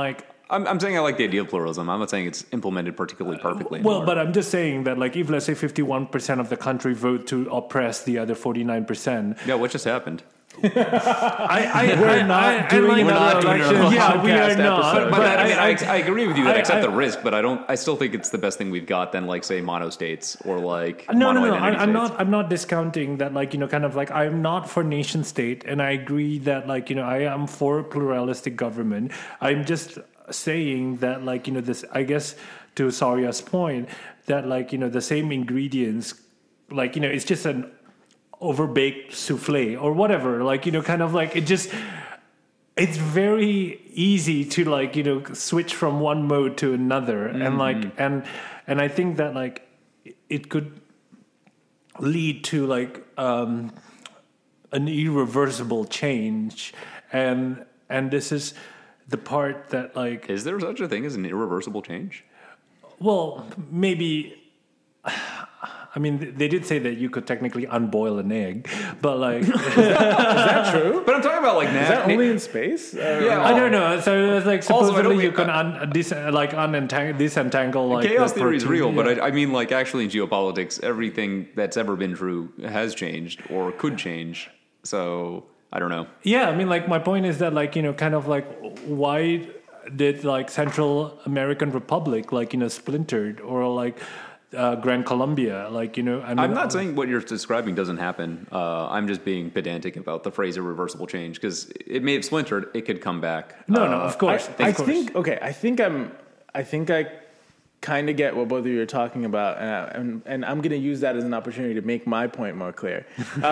I'm, I'm saying I like the idea of pluralism. I'm not saying it's implemented particularly perfectly. Well, anymore. but I'm just saying that, like, if let's say fifty-one percent of the country vote to oppress the other forty-nine percent, yeah, what just happened? I, I, We're I, not I, doing I like, We're not doing election another yeah, we are podcast not. episode. But, But I, mean, I, I- I agree with you that I I- accept I- the risk, but I don't. I still think it's the best thing we've got than like say mono states or like No, no, no. mono-identity I, I'm states. not. I'm not discounting that. Like, you know, kind of like I'm not for nation state, and I agree that, like, you know, I am for pluralistic government. I'm just saying that, like, you know, this. I guess to Sarya's point, that, like, you know, the same ingredients, like, you know, it's just an overbaked souffle or whatever. Like, you know, kind of like it just. It's very easy to, like, you know, switch from one mode to another, mm-hmm. and like and and I think that, like, it could lead to, like, um, an irreversible change, and and this is the part that, like, Is there such a thing as an irreversible change? well, maybe. I mean, they did say that you could technically unboil an egg, but, like, Is that true? But I'm talking about like Is that only in space? Uh, Yeah. I don't know. So it's like Also, I don't supposedly you think- can un, dis, like unentangle, disentangle, like, chaos the theory is protein. real, but Yeah. I, I mean, like, actually, in geopolitics, everything that's ever been true has changed or could change. So I don't know. Yeah, I mean, like, my point is that, like, you know, kind of like, why did, like, Central American Republic, like, you know, splintered, or like uh, Gran Colombia, like, you know, I mean, I'm not saying what you're describing doesn't happen. Uh, I'm just being pedantic about the phrase irreversible change because it may have splintered. It could come back. No, Uh, no, of course. I, I of course. think okay. I think I'm. I think I kind of get what both of you are talking about, and, I, and and I'm going to use that as an opportunity to make my point more clear.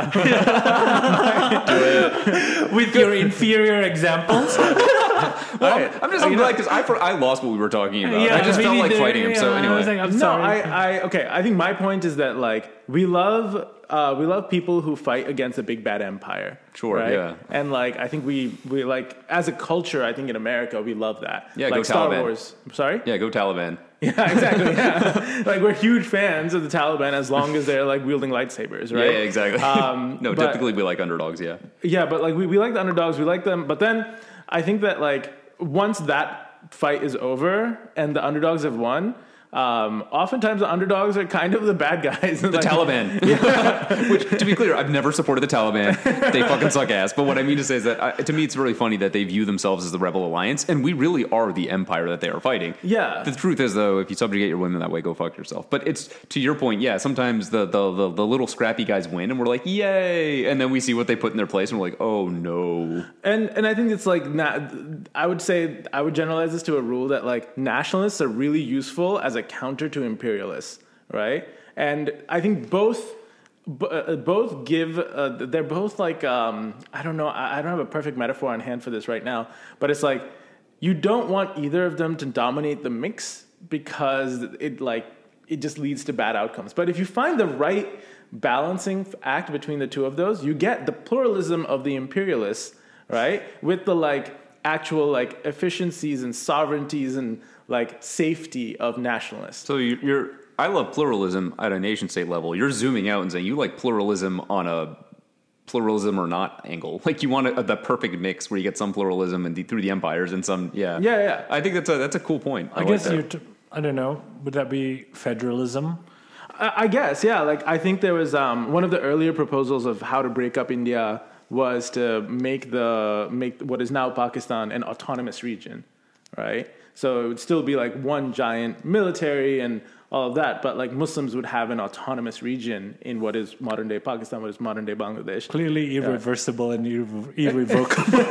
with your inferior examples. Well, All right. I'm just I'm glad because I, for- I lost what we were talking about. Yeah, I just me felt like neither. fighting him. So Yeah, I anyway, was like, I'm no, sorry. I, I okay. I think my point is that, like, we love uh, we love people who fight against a big bad empire. Sure, right? yeah. And, like, I think we we like as a culture. I think in America we love that. Yeah, go like Star Taliban. Wars. Sorry. yeah, go Taliban. Yeah, exactly. Yeah, like, we're huge fans of the Taliban as long as they're, like, wielding lightsabers, right? Yeah, yeah, exactly. Um, no, but- typically we like underdogs. Yeah. Yeah, but, like, we, we like the underdogs, we like them, but then I think that, like, once that fight is over and the underdogs have won, um, oftentimes the underdogs are kind of the bad guys. The Taliban. Which, to be clear, I've never supported the Taliban. They fucking suck ass. But what I mean to say is that, I, to me, it's really funny that they view themselves as the Rebel Alliance, and we really are the empire that they are fighting. Yeah. The truth is, though, if you subjugate your women that way, go fuck yourself. But it's, to your point, yeah, sometimes the, the, the, the little scrappy guys win, and we're like, yay! And then we see what they put in their place, and we're like, oh, no. And and I think it's like, na- I would say, I would generalize this to a rule that, like, nationalists are really useful as a counter to imperialists, right? And I think both b- uh, both give, uh, they're both like, um, I don't know, I, I don't have a perfect metaphor on hand for this right now, but it's like, you don't want either of them to dominate the mix because it, like, it just leads to bad outcomes. But if you find the right balancing act between the two of those, you get the pluralism of the imperialists, right? With the, like, actual, like, efficiencies and sovereignties and, like, safety of nationalists. So you- you're, I love pluralism at a nation state level. You're zooming out and saying you like pluralism on a pluralism or not angle. Like, you want a, the perfect mix where you get some pluralism and the, through the empires and some, yeah. Yeah, yeah. I think that's a, that's a cool point. I like guess that. you're. T- I don't know. Would that be federalism? I, I guess, yeah. Like, I think there was um, one of the earlier proposals of how to break up India was to make the make what is now Pakistan an autonomous region, right? So it would still be like one giant military and all of that, but, like, Muslims would have an autonomous region in what is modern day Pakistan, what is modern day Bangladesh. Clearly irreversible and irre- irrevocable.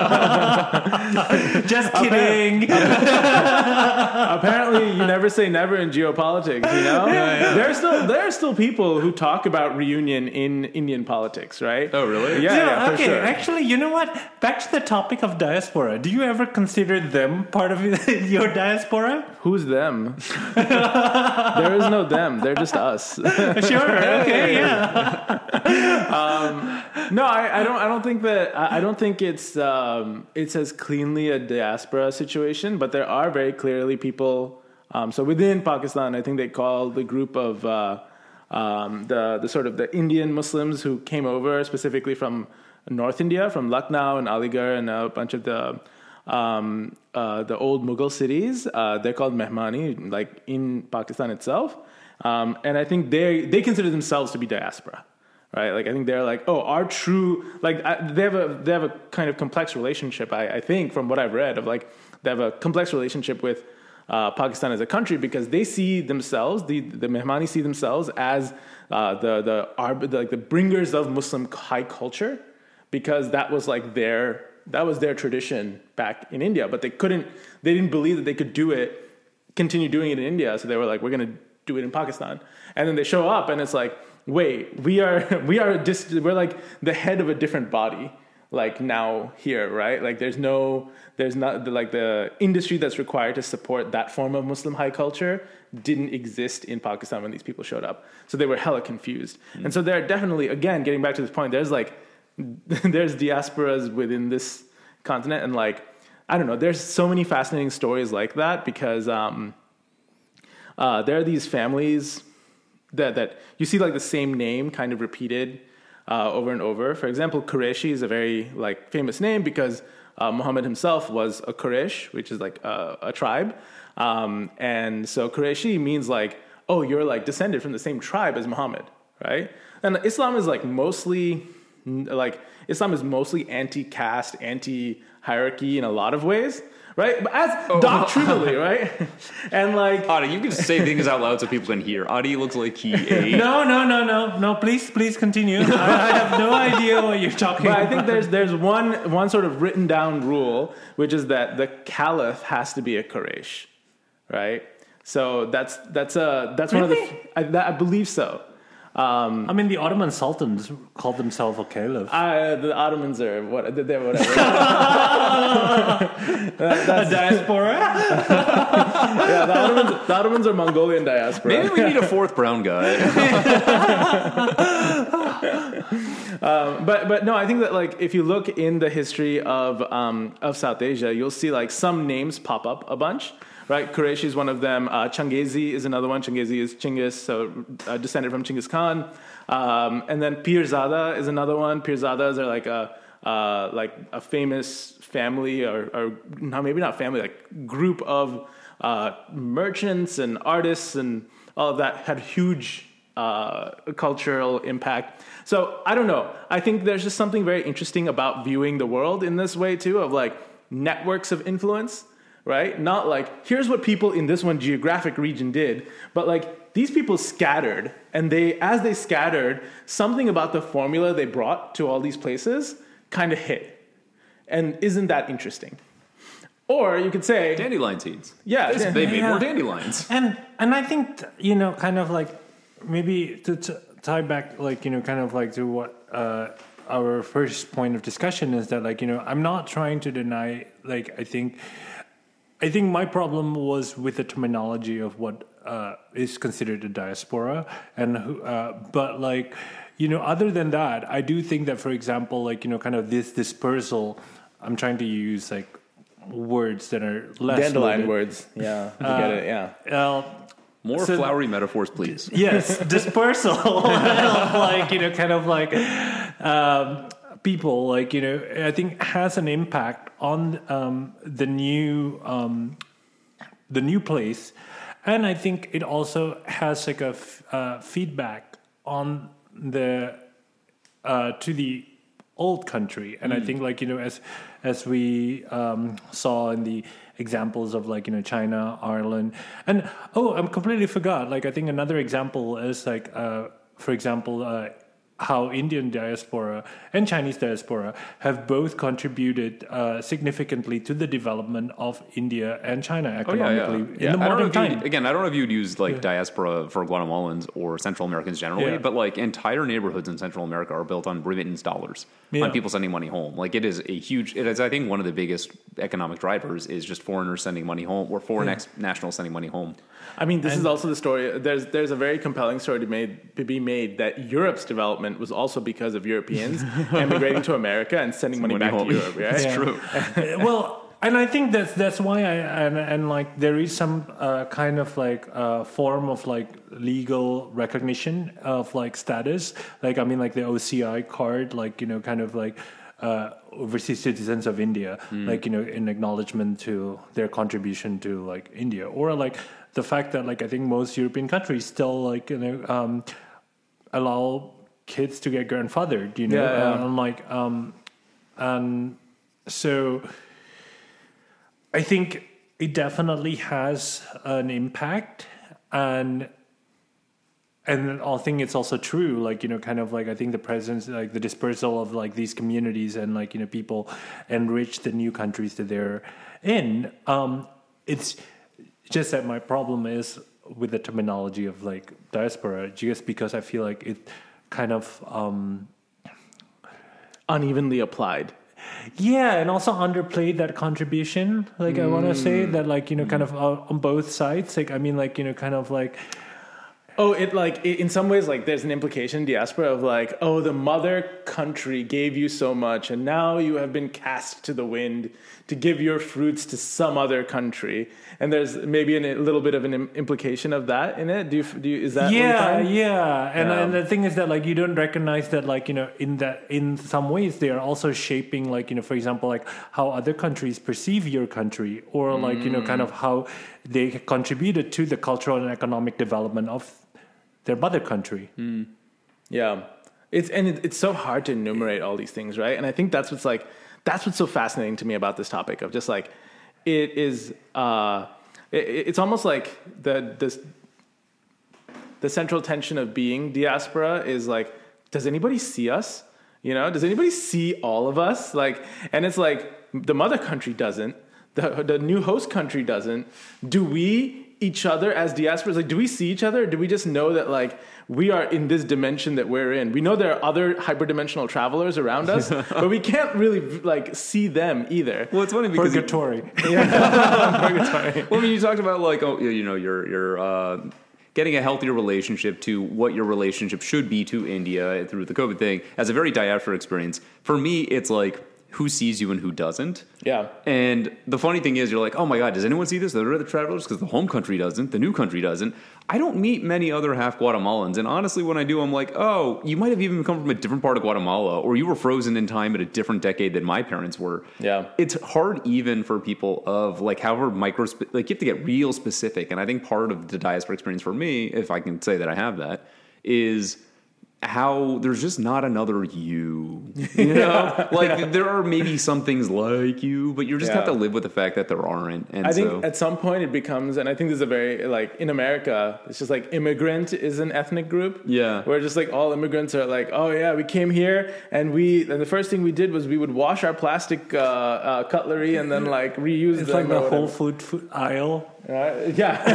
Just kidding. Apparently, you never say never in geopolitics. You know, there are still there are still people who talk about reunion in Indian politics, right? Oh, really? Yeah, No, yeah, for okay, sure. actually, you know what? Back to the topic of diaspora. Do you ever consider them part of your diaspora? Who's them? There is no them. They're just us. Sure. Okay. Yeah. No, I, I don't. I don't think that. I I don't think it's um, it's as cleanly a diaspora situation. But there are very clearly people. Um, so within Pakistan, I think they call the group of uh, um, the the sort of the Indian Muslims who came over specifically from North India, from Lucknow and Aligarh and a bunch of the um, uh, the old Mughal cities. Uh, they're called Mehmani, like in Pakistan itself. Um, and I think they they consider themselves to be diaspora, right? Like I think they're like, oh, our true like I, they have a they have a kind of complex relationship. I, I think from what I've read of like they have a complex relationship with uh, Pakistan as a country because they see themselves the the Mehmani see themselves as uh, the the, arb- the like the bringers of Muslim high culture because that was like their that was their tradition back in India, but they couldn't they didn't believe that they could do it, continue doing it in India, so they were like, we're gonna do it in Pakistan. And then they show up and it's like, wait, we are, we are just, we're like the head of a different body, like now here, right? Like there's no, there's not like the industry that's required to support that form of Muslim high culture didn't exist in Pakistan when these people showed up. So they were hella confused. Mm. And so there are definitely, again, getting back to this point, there's like, there's diasporas within this continent. And like, I don't know, there's so many fascinating stories like that because, um, Uh, there are these families that, that you see like the same name kind of repeated uh, over and over. For example, Qureshi is a very like famous name because uh, Muhammad himself was a Quraysh, which is like a, a tribe. Um, and so Qureshi means like, oh, you're like descended from the same tribe as Muhammad, right? And Islam is like mostly like Islam is mostly anti-caste, anti-hierarchy in a lot of ways. Right? But as oh, doctrinally, right? And like... Adi, you can just say things out loud so people can hear. Adi looks like he ate. No, no, no, no. No, please, please continue. I, I have no idea what you're talking but about. I think there's there's one one sort of written down rule, which is that the caliph has to be a Quraysh, right? So that's that's a that's really? one of the... I, that, I believe so. Um, I mean, the Ottoman sultans called themselves a caliph. Uh, the Ottomans are what? They're whatever. that, a diaspora. Yeah, the Ottomans, the Ottomans are Mongolian diaspora. Maybe we need a fourth brown guy. um, but but no, I think that like if you look in the history of um, of South Asia, you'll see like some names pop up a bunch. Right, Qureshi is one of them. Uh, Changezi is another one. Changezi is Chinggis, so uh, descended from Chinggis Khan. Um, and then Pirzada is another one. Pirzadas are like a uh, like a famous family, or, or no, maybe not family, like group of uh, merchants and artists, and all of that had huge uh, cultural impact. So I don't know. I think there's just something very interesting about viewing the world in this way too, of like networks of influence. Right? Not like, here's what people in this one geographic region did, but like these people scattered, and they, as they scattered, something about the formula they brought to all these places kind of hit. And isn't that interesting? Or you could say... Dandelion seeds. Yeah. They, they made yeah. more dandelions. And and I think, you know, kind of like, maybe to, to tie back, like, you know, kind of like to what... Uh, our first point of discussion is that, like, you know, I'm not trying to deny, like, I think... I think my problem was with the terminology of what uh, is considered a diaspora, and uh, but like, you know, other than that, I do think that, for example, like, you know, kind of this dispersal. I'm trying to use like words that are less dandelion loaded. words. Yeah, you uh, get it. Yeah. Uh, More so, flowery metaphors, please. Yes, dispersal, like, you know, kind of like. Um, people, like, you know, I think has an impact on um, the new um, the new place, and I think it also has like a f- uh, feedback on the uh, to the old country, and mm. I think, like, you know, as as we um, saw in the examples of, like, you know, China, Ireland, and oh, I completely forgot. Like, I think another example is like, uh, for example. Uh, how Indian diaspora and Chinese diaspora have both contributed uh, significantly to the development of India and China economically oh, yeah, yeah. in yeah. the modern time. Again, I don't know if you'd use like yeah. diaspora for Guatemalans or Central Americans generally, yeah. but like entire neighborhoods in Central America are built on remittance dollars, yeah. on people sending money home. Like it is a huge, it is, I think one of the biggest economic drivers is just foreigners sending money home, or foreign yeah. ex nationals sending money home. I mean, this and, is also the story. There's there's a very compelling story to, made, to be made that Europe's development was also because of Europeans emigrating to America and sending money, money back home. to Europe. Right? It's yeah. true. Well, and I think that's that's why I and, and like there is some uh, kind of like uh, form of like legal recognition of like status. Like, I mean, like the O C I card, like, you know, kind of like. uh, overseas citizens of India, mm. like, you know, in acknowledgement to their contribution to like India, or like the fact that like I think most European countries still like, you know, um, allow kids to get grandfathered, you know, yeah, yeah. and like, um, and so I think it definitely has an impact, and and I think it's also true, like, you know, kind of like I think the presence, like the dispersal of like these communities and like, you know, people enrich the new countries that they're in. Um, it's just that my problem is with the terminology of like diaspora, just because I feel like it kind of um, unevenly applied. Yeah, and also underplayed that contribution. Like mm. I want to say that, like, you know, kind of uh, on both sides. Like I mean, like, you know, kind of like. Oh, it like it, in some ways, like there's an implication in diaspora of like, oh, the mother country gave you so much, and now you have been cast to the wind to give your fruits to some other country. And there's maybe an, a little bit of an im- implication of that in it. Do you, do you, is that yeah, what you yeah? And, um, and the thing is that like you don't recognize that, like, you know, in that in some ways they are also shaping, like, you know, for example, like how other countries perceive your country, or like mm. you know, kind of how they contributed to the cultural and economic development of their mother country. Mm. Yeah, it's and it, it's so hard to enumerate all these things, right? And I think that's what's like that's what's so fascinating to me about this topic of just like it is. Uh, it, it's almost like the this the central tension of being diaspora is like, does anybody see us? You know, does anybody see all of us? Like, and it's like the mother country doesn't, the the new host country doesn't. Do we? Each other as diasporas, like, do we see each other, or do we just know that like we are in this dimension that we're in? We know there are other hyperdimensional travelers around us, but we can't really like see them either. Well, it's funny because purgatory. Yeah. Purgatory. Well, I mean, you talked about like, oh, you know, you're you're uh, getting a healthier relationship to what your relationship should be to India through the COVID thing as a very diaspora experience. For me, it's like, who sees you and who doesn't. Yeah. And the funny thing is, you're like, oh my God, does anyone see this? There are other travelers, because the home country doesn't, the new country doesn't. I don't meet many other half Guatemalans. And honestly, when I do, I'm like, oh, you might have even come from a different part of Guatemala, or you were frozen in time at a different decade than my parents were. Yeah. It's hard even for people of like, however micro, like you have to get real specific. And I think part of the diaspora experience for me, if I can say that I have that, is how there's just not another you, you know, yeah, like yeah. there are maybe some things like you, but you just yeah. have to live with the fact that there aren't. And I so, think at some point it becomes, and I think this is a very, like in America, it's just like immigrant is an ethnic group. Yeah. Where just like all immigrants are like, oh yeah, we came here and we, and the first thing we did was we would wash our plastic uh, uh, cutlery and then like reuse it's them. It's like the Whole Food, food aisle. Uh,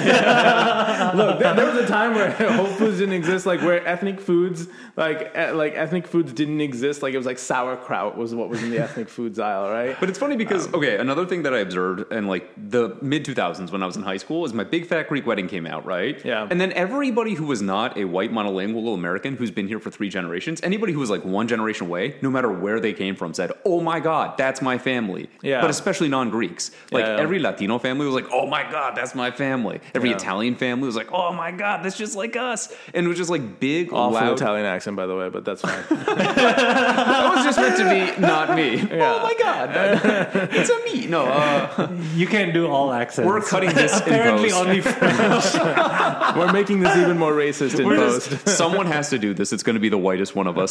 yeah. Look, there, there was a time where Whole Foods didn't exist, like where ethnic foods, like e- like ethnic foods didn't exist. Like it was like sauerkraut was what was in the ethnic foods aisle, right? But it's funny because um, okay, another thing that I observed in like the mid two thousands when I was in high school is My Big Fat Greek Wedding came out, right? Yeah. And then everybody who was not a white monolingual American who's been here for three generations, anybody who was like one generation away, no matter where they came from, said, "Oh my God, that's my family." Yeah. But especially non-Greeks, like yeah, yeah. every Latino family was like, "Oh my God, that's my family." Every yeah. Italian family was like, "Oh my God, that's just like us." And it was just like big, awful loud Italian accent, by the way, but that's fine. That was just meant to be not me. Yeah. Oh my God, that, it's a me. No, uh, you can't do all accents. We're cutting this in Apparently post. only French. We're making this even more racist in We're post. Just, someone has to do this. It's going to be the whitest one of us.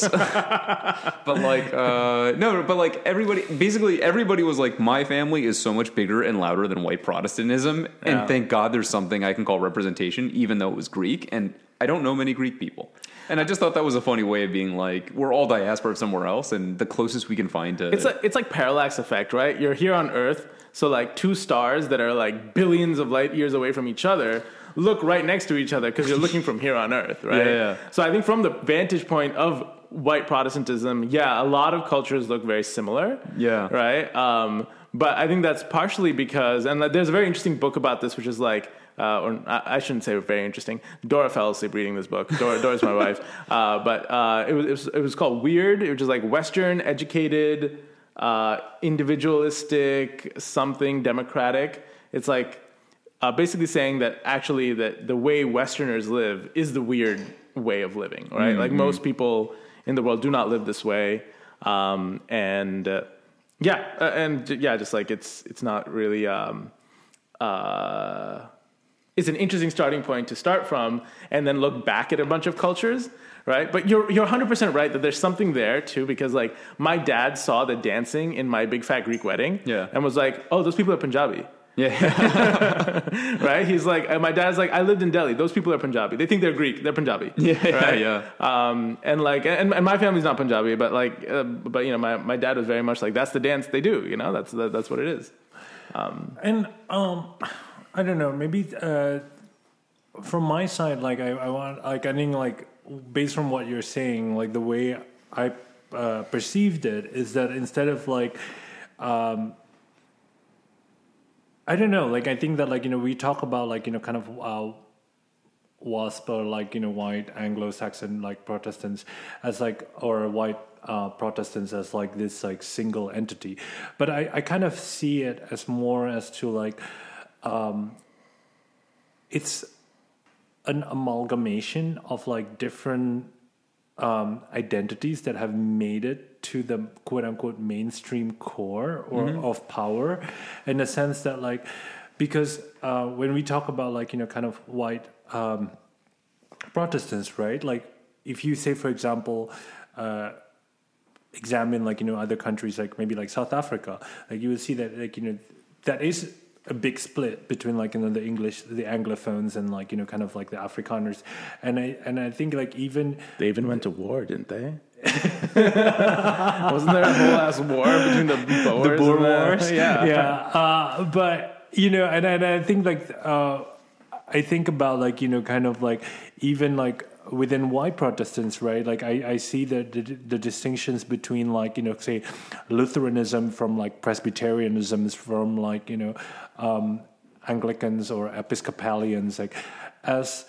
But like, uh, no, but like everybody, basically everybody was like, my family is so much bigger and louder than white Protestantism, and yeah. thank God there's something I can call representation, even though it was Greek, and I don't know many Greek people. And I just thought that was a funny way of being like, we're all diaspora somewhere else, and the closest we can find to... It's like, it's like parallax effect, right? You're here on Earth, so like two stars that are like billions of light years away from each other look right next to each other because you're looking from here on Earth, right? Yeah, yeah. So I think from the vantage point of white Protestantism, yeah, a lot of cultures look very similar. Yeah. Right? Um, but I think that's partially because, and there's a very interesting book about this, which is like, Uh, or I shouldn't say very interesting. Dora fell asleep reading this book. Dora, Dora's my wife. Uh, but uh, it was, it was it was called Weird. It was just like Western, educated, uh, individualistic, something democratic. It's like uh, basically saying that actually that the way Westerners live is the weird way of living, right? Mm-hmm. Like most people in the world do not live this way. Um, and uh, yeah, uh, and yeah, just like it's it's not really. Um, uh, it's an interesting starting point to start from, and then look back at a bunch of cultures, right? But you're you're one hundred percent right that there's something there too, because like my dad saw the dancing in my big fat Greek wedding, yeah. and was like, "Oh, those people are Punjabi." Yeah. Right? He's like, and my dad's like, I lived in Delhi. Those people are Punjabi. They think they're Greek. They're Punjabi. Yeah, right? yeah. Um, and like, and, and my family's not Punjabi, but like, uh, but you know, my, my dad was very much like, that's the dance they do. You know, that's that, that's what it is. Um, and um, I don't know, maybe uh, from my side, like I, I want, like I think, like based from what you're saying, like the way I uh, perceived it is that instead of like. Um, I don't know. Like, I think that, like, you know, we talk about, like, you know, kind of uh, WASP or, like, you know, white Anglo-Saxon, like, Protestants as, like, or white uh, Protestants as, like, this, like, single entity. But I, I kind of see it as more as to, like, um, it's an amalgamation of, like, different um, identities that have made it to the quote unquote mainstream core or mm-hmm. of power, in the sense that like, because uh, when we talk about like, you know, kind of white um, Protestants, right? Like if you say, for example, uh, examine like, you know, other countries, like maybe like South Africa, like you will see that like, you know, that is a big split between like, you know, the English, the Anglophones and like, you know, kind of like the Afrikaners. And I, and I think like even... They even went to war, didn't they? Wasn't there a whole ass war between the Boers? The Boer Wars? Yeah. Yeah. Uh, but, you know, and, and I think like, uh, I think about like, you know, kind of like even like within white Protestants, right? Like I, I see the, the the distinctions between like, you know, say Lutheranism from like Presbyterianism from like, you know, um, Anglicans or Episcopalians, like as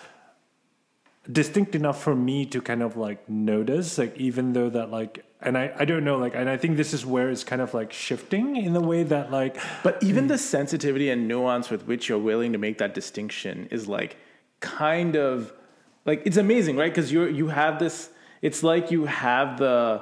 distinct enough for me to kind of like notice, like even though that like, and I, I don't know, like, and I think this is where it's kind of like shifting in the way that like, but even mm. the sensitivity and nuance with which you're willing to make that distinction is like kind of like, it's amazing, right? Because you you have this, it's like you have the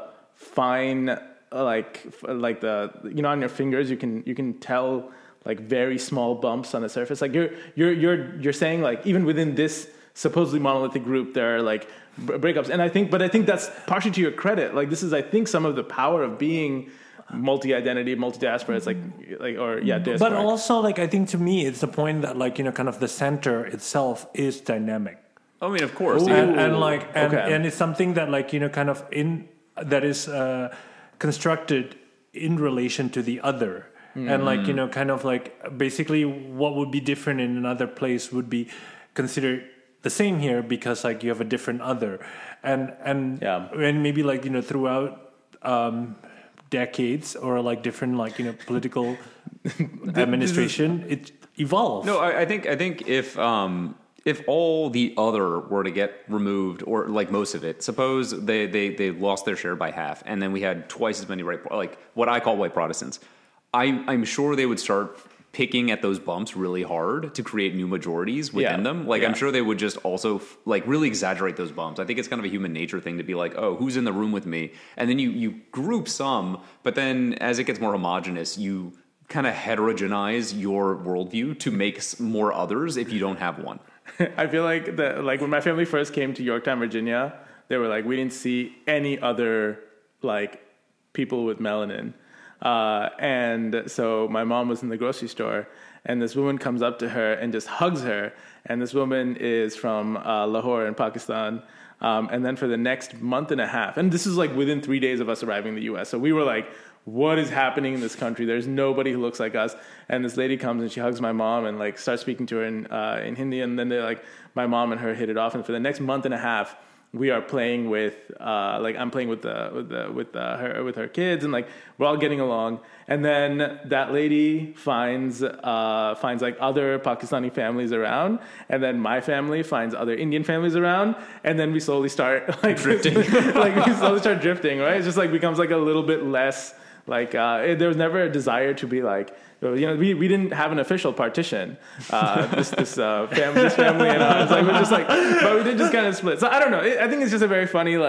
fine, like like the, you know, on your fingers, you can you can tell like very small bumps on the surface. Like you're you're you're you're saying like even within this supposedly monolithic group, there are like breakups. And I think, but I think that's partially to your credit. Like this is, I think, some of the power of being multi-identity, multi-diaspora. It's like, like, or yeah, diaspora. But also like, I think to me, it's the point that like, you know, kind of the center itself is dynamic. I mean, of course. Ooh, and, and like, and, okay. and it's something that like, you know, kind of in, that is uh, constructed in relation to the other. Mm. And like, you know, kind of like basically what would be different in another place would be considered the same here because like you have a different other, and and yeah. and maybe like, you know, throughout um, decades or like different like, you know, political administration, it evolves. No, I, I think I think if um, if all the other were to get removed, or like most of it, suppose they they they lost their share by half, and then we had twice as many right, like what I call white Protestants, I I'm sure they would start picking at those bumps really hard to create new majorities within yeah. them. Like, yeah. I'm sure they would just also like really exaggerate those bumps. I think it's kind of a human nature thing to be like, oh, who's in the room with me? And then you, you group some, but then as it gets more homogenous, you kind of heterogenize your worldview to make more others if you don't have one. I feel like that, like when my family first came to Yorktown, Virginia, they were like, we didn't see any other like people with melanin. Uh, and so my mom was in the grocery store, and this woman comes up to her and just hugs her. And this woman is from uh, Lahore in Pakistan. Um, and then for the next month and a half, and this is like within three days of us arriving in the U S. So we were like, what is happening in this country? There's nobody who looks like us. And this lady comes and she hugs my mom and like starts speaking to her in, uh, in Hindi. And then they're like, my mom and her hit it off. And for the next month and a half, we are playing with, uh, like I'm playing with the, with the, with uh, her, with her kids, and like we're all getting along. And then that lady finds, uh, finds like other Pakistani families around, and then my family finds other Indian families around, and then we slowly start like drifting, like we slowly start drifting, right? It just like becomes like a little bit less. Like uh, it, there was never a desire to be like, you know, we, we didn't have an official partition. Uh, this this uh, fam- this family and us, like we're just like, but we did just kind of split. So I don't know. It, I think it's just a very funny like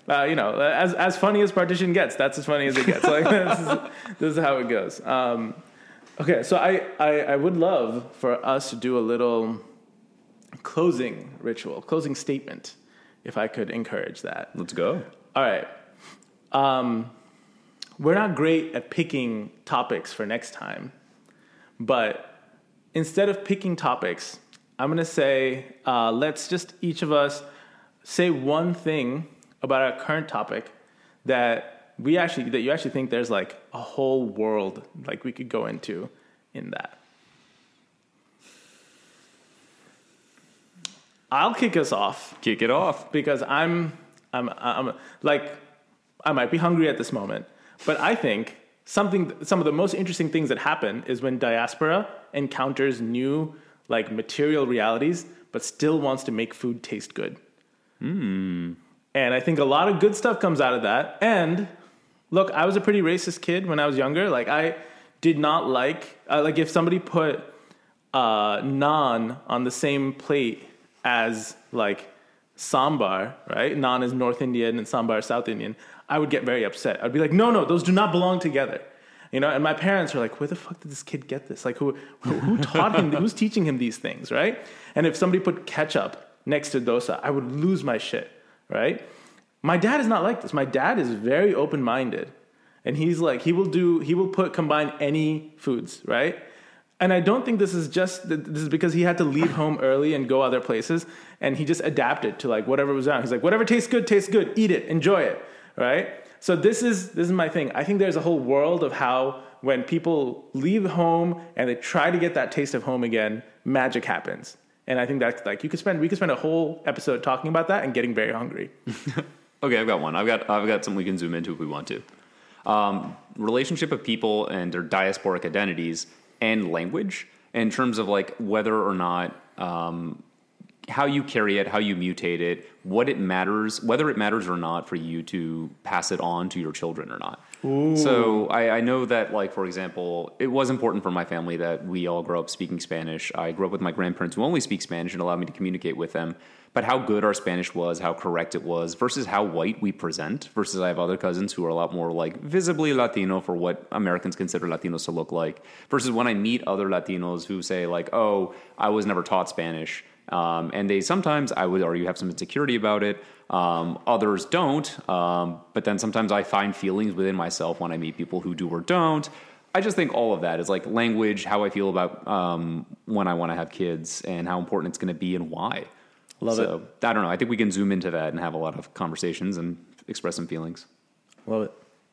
Uh, you know, as as funny as partition gets, that's as funny as it gets. Like this is, this is how it goes. Um, okay, so I, I I would love for us to do a little closing ritual, closing statement, if I could encourage that. Let's go. All right. Um, we're not great at picking topics for next time, but instead of picking topics, I'm going to say, uh, let's just each of us say one thing about our current topic that we actually, that you actually think there's like a whole world like we could go into in that. I'll kick us off. Kick it off. Because I'm, I'm, I'm like, I might be hungry at this moment, but I think something, some of the most interesting things that happen is when diaspora encounters new, like, material realities, but still wants to make food taste good. Hmm. And I think a lot of good stuff comes out of that. And look, I was a pretty racist kid when I was younger. Like, I did not like, uh, like, if somebody put uh, naan on the same plate as like sambar, right? Naan is North Indian and sambar is South Indian. I would get very upset. I'd be like, no, no, those do not belong together. You know, and my parents are like, where the fuck did this kid get this? Like, who who, who taught him, who's teaching him these things, right? And if somebody put ketchup next to dosa, I would lose my shit, right? My dad is not like this. My dad is very open-minded. And he's like, he will do, he will put, combine any foods, right? And I don't think this is just, this is because he had to leave home early and go other places, and he just adapted to like whatever was around. He's like, whatever tastes good, tastes good. Eat it, enjoy it, right? So this is this is my thing. I think there's a whole world of how when people leave home and they try to get that taste of home again, magic happens. And I think that's like, you could spend, we could spend a whole episode talking about that and getting very hungry. Okay, I've got one. I've got I've got something we can zoom into if we want to. Um, relationship of people and their diasporic identities and language in terms of like whether or not um, how you carry it, how you mutate it, what it matters, whether it matters or not for you to pass it on to your children or not. Ooh. So I, I know that, like, for example, it was important for my family that we all grow up speaking Spanish. I grew up with my grandparents who only speak Spanish and allowed me to communicate with them. But how good our Spanish was, how correct it was, versus how white we present, versus I have other cousins who are a lot more like visibly Latino for what Americans consider Latinos to look like, versus when I meet other Latinos who say like, oh, I was never taught Spanish. Um, and they sometimes, I would argue, have some insecurity about it. Um, others don't. Um, but then sometimes I find feelings within myself when I meet people who do or don't. I just think all of that is like language, how I feel about um, when I want to have kids and how important it's going to be and why. Love so, it. I don't know. I think we can zoom into that and have a lot of conversations and express some feelings. Love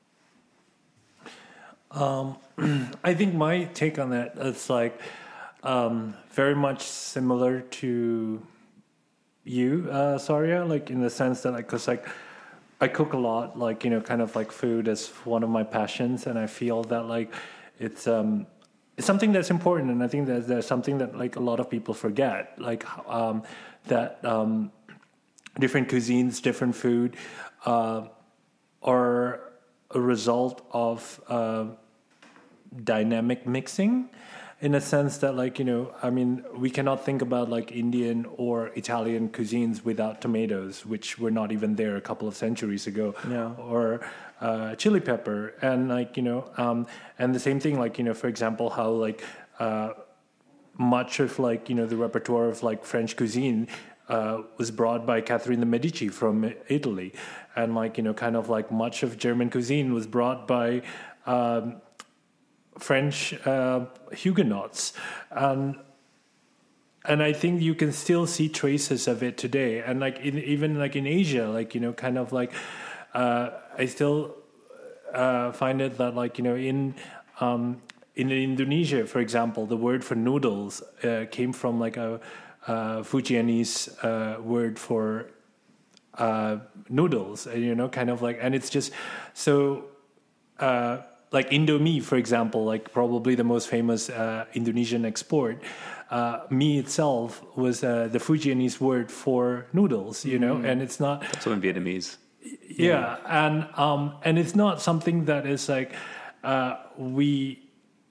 it. Um, I think my take on that is like um, very much similar to you, uh, Saria, like in the sense that, like, because like I cook a lot, like, you know, kind of like food is one of my passions, and I feel that like it's um, it's something that's important, and I think that there's something that like a lot of people forget, like um, that um, different cuisines, different food uh, are a result of uh, dynamic mixing, in a sense that, like, you know, I mean, we cannot think about like Indian or Italian cuisines without tomatoes, which were not even there a couple of centuries ago, yeah. or uh, chili pepper, and like, you know, um, and the same thing, like, you know, for example, how like uh, much of like, you know, the repertoire of like French cuisine uh, was brought by Catherine de Medici from Italy, and like, you know, kind of like much of German cuisine was brought by um, French uh, Huguenots, and and I think you can still see traces of it today. And like in, even like in Asia, like, you know, kind of like uh, I still uh, find it that, like, you know, in um, in Indonesia, for example, the word for noodles uh, came from like a, a Fujianese uh, word for uh, noodles, and, you know, kind of like, and it's just so. Uh, Like Indomie, for example, like probably the most famous uh, Indonesian export, uh, mee itself was uh, the Fujianese word for noodles, you know, mm. and it's not... So in Vietnamese. Yeah, yeah. and um, and it's not something that is like uh, we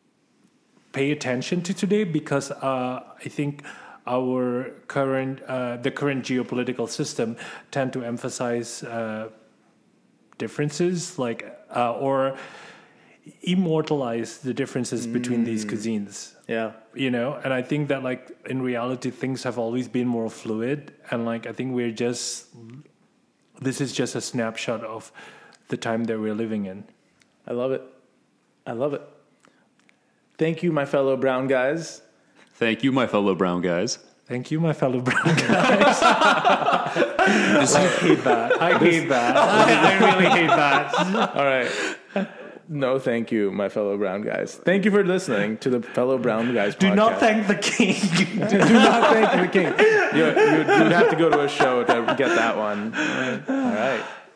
pay attention to today, because uh, I think our current, uh, the current geopolitical system tend to emphasize uh, differences, like uh, or immortalize the differences mm. between these cuisines. Yeah. You know, and I think that like in reality things have always been more fluid, and like I think we're just this is just a snapshot of the time that we're living in. I love it. I love it. Thank you, my fellow brown guys. Thank you, my fellow brown guys. Thank you, my fellow brown guys. I hate that. I hate that. I, I really hate that. All right. No, thank you, my fellow brown guys. Thank you for listening to the Fellow Brown Guys podcast. Do not thank the king. do, do not thank the king. You, you, you'd have to go to a show to get that one. All right.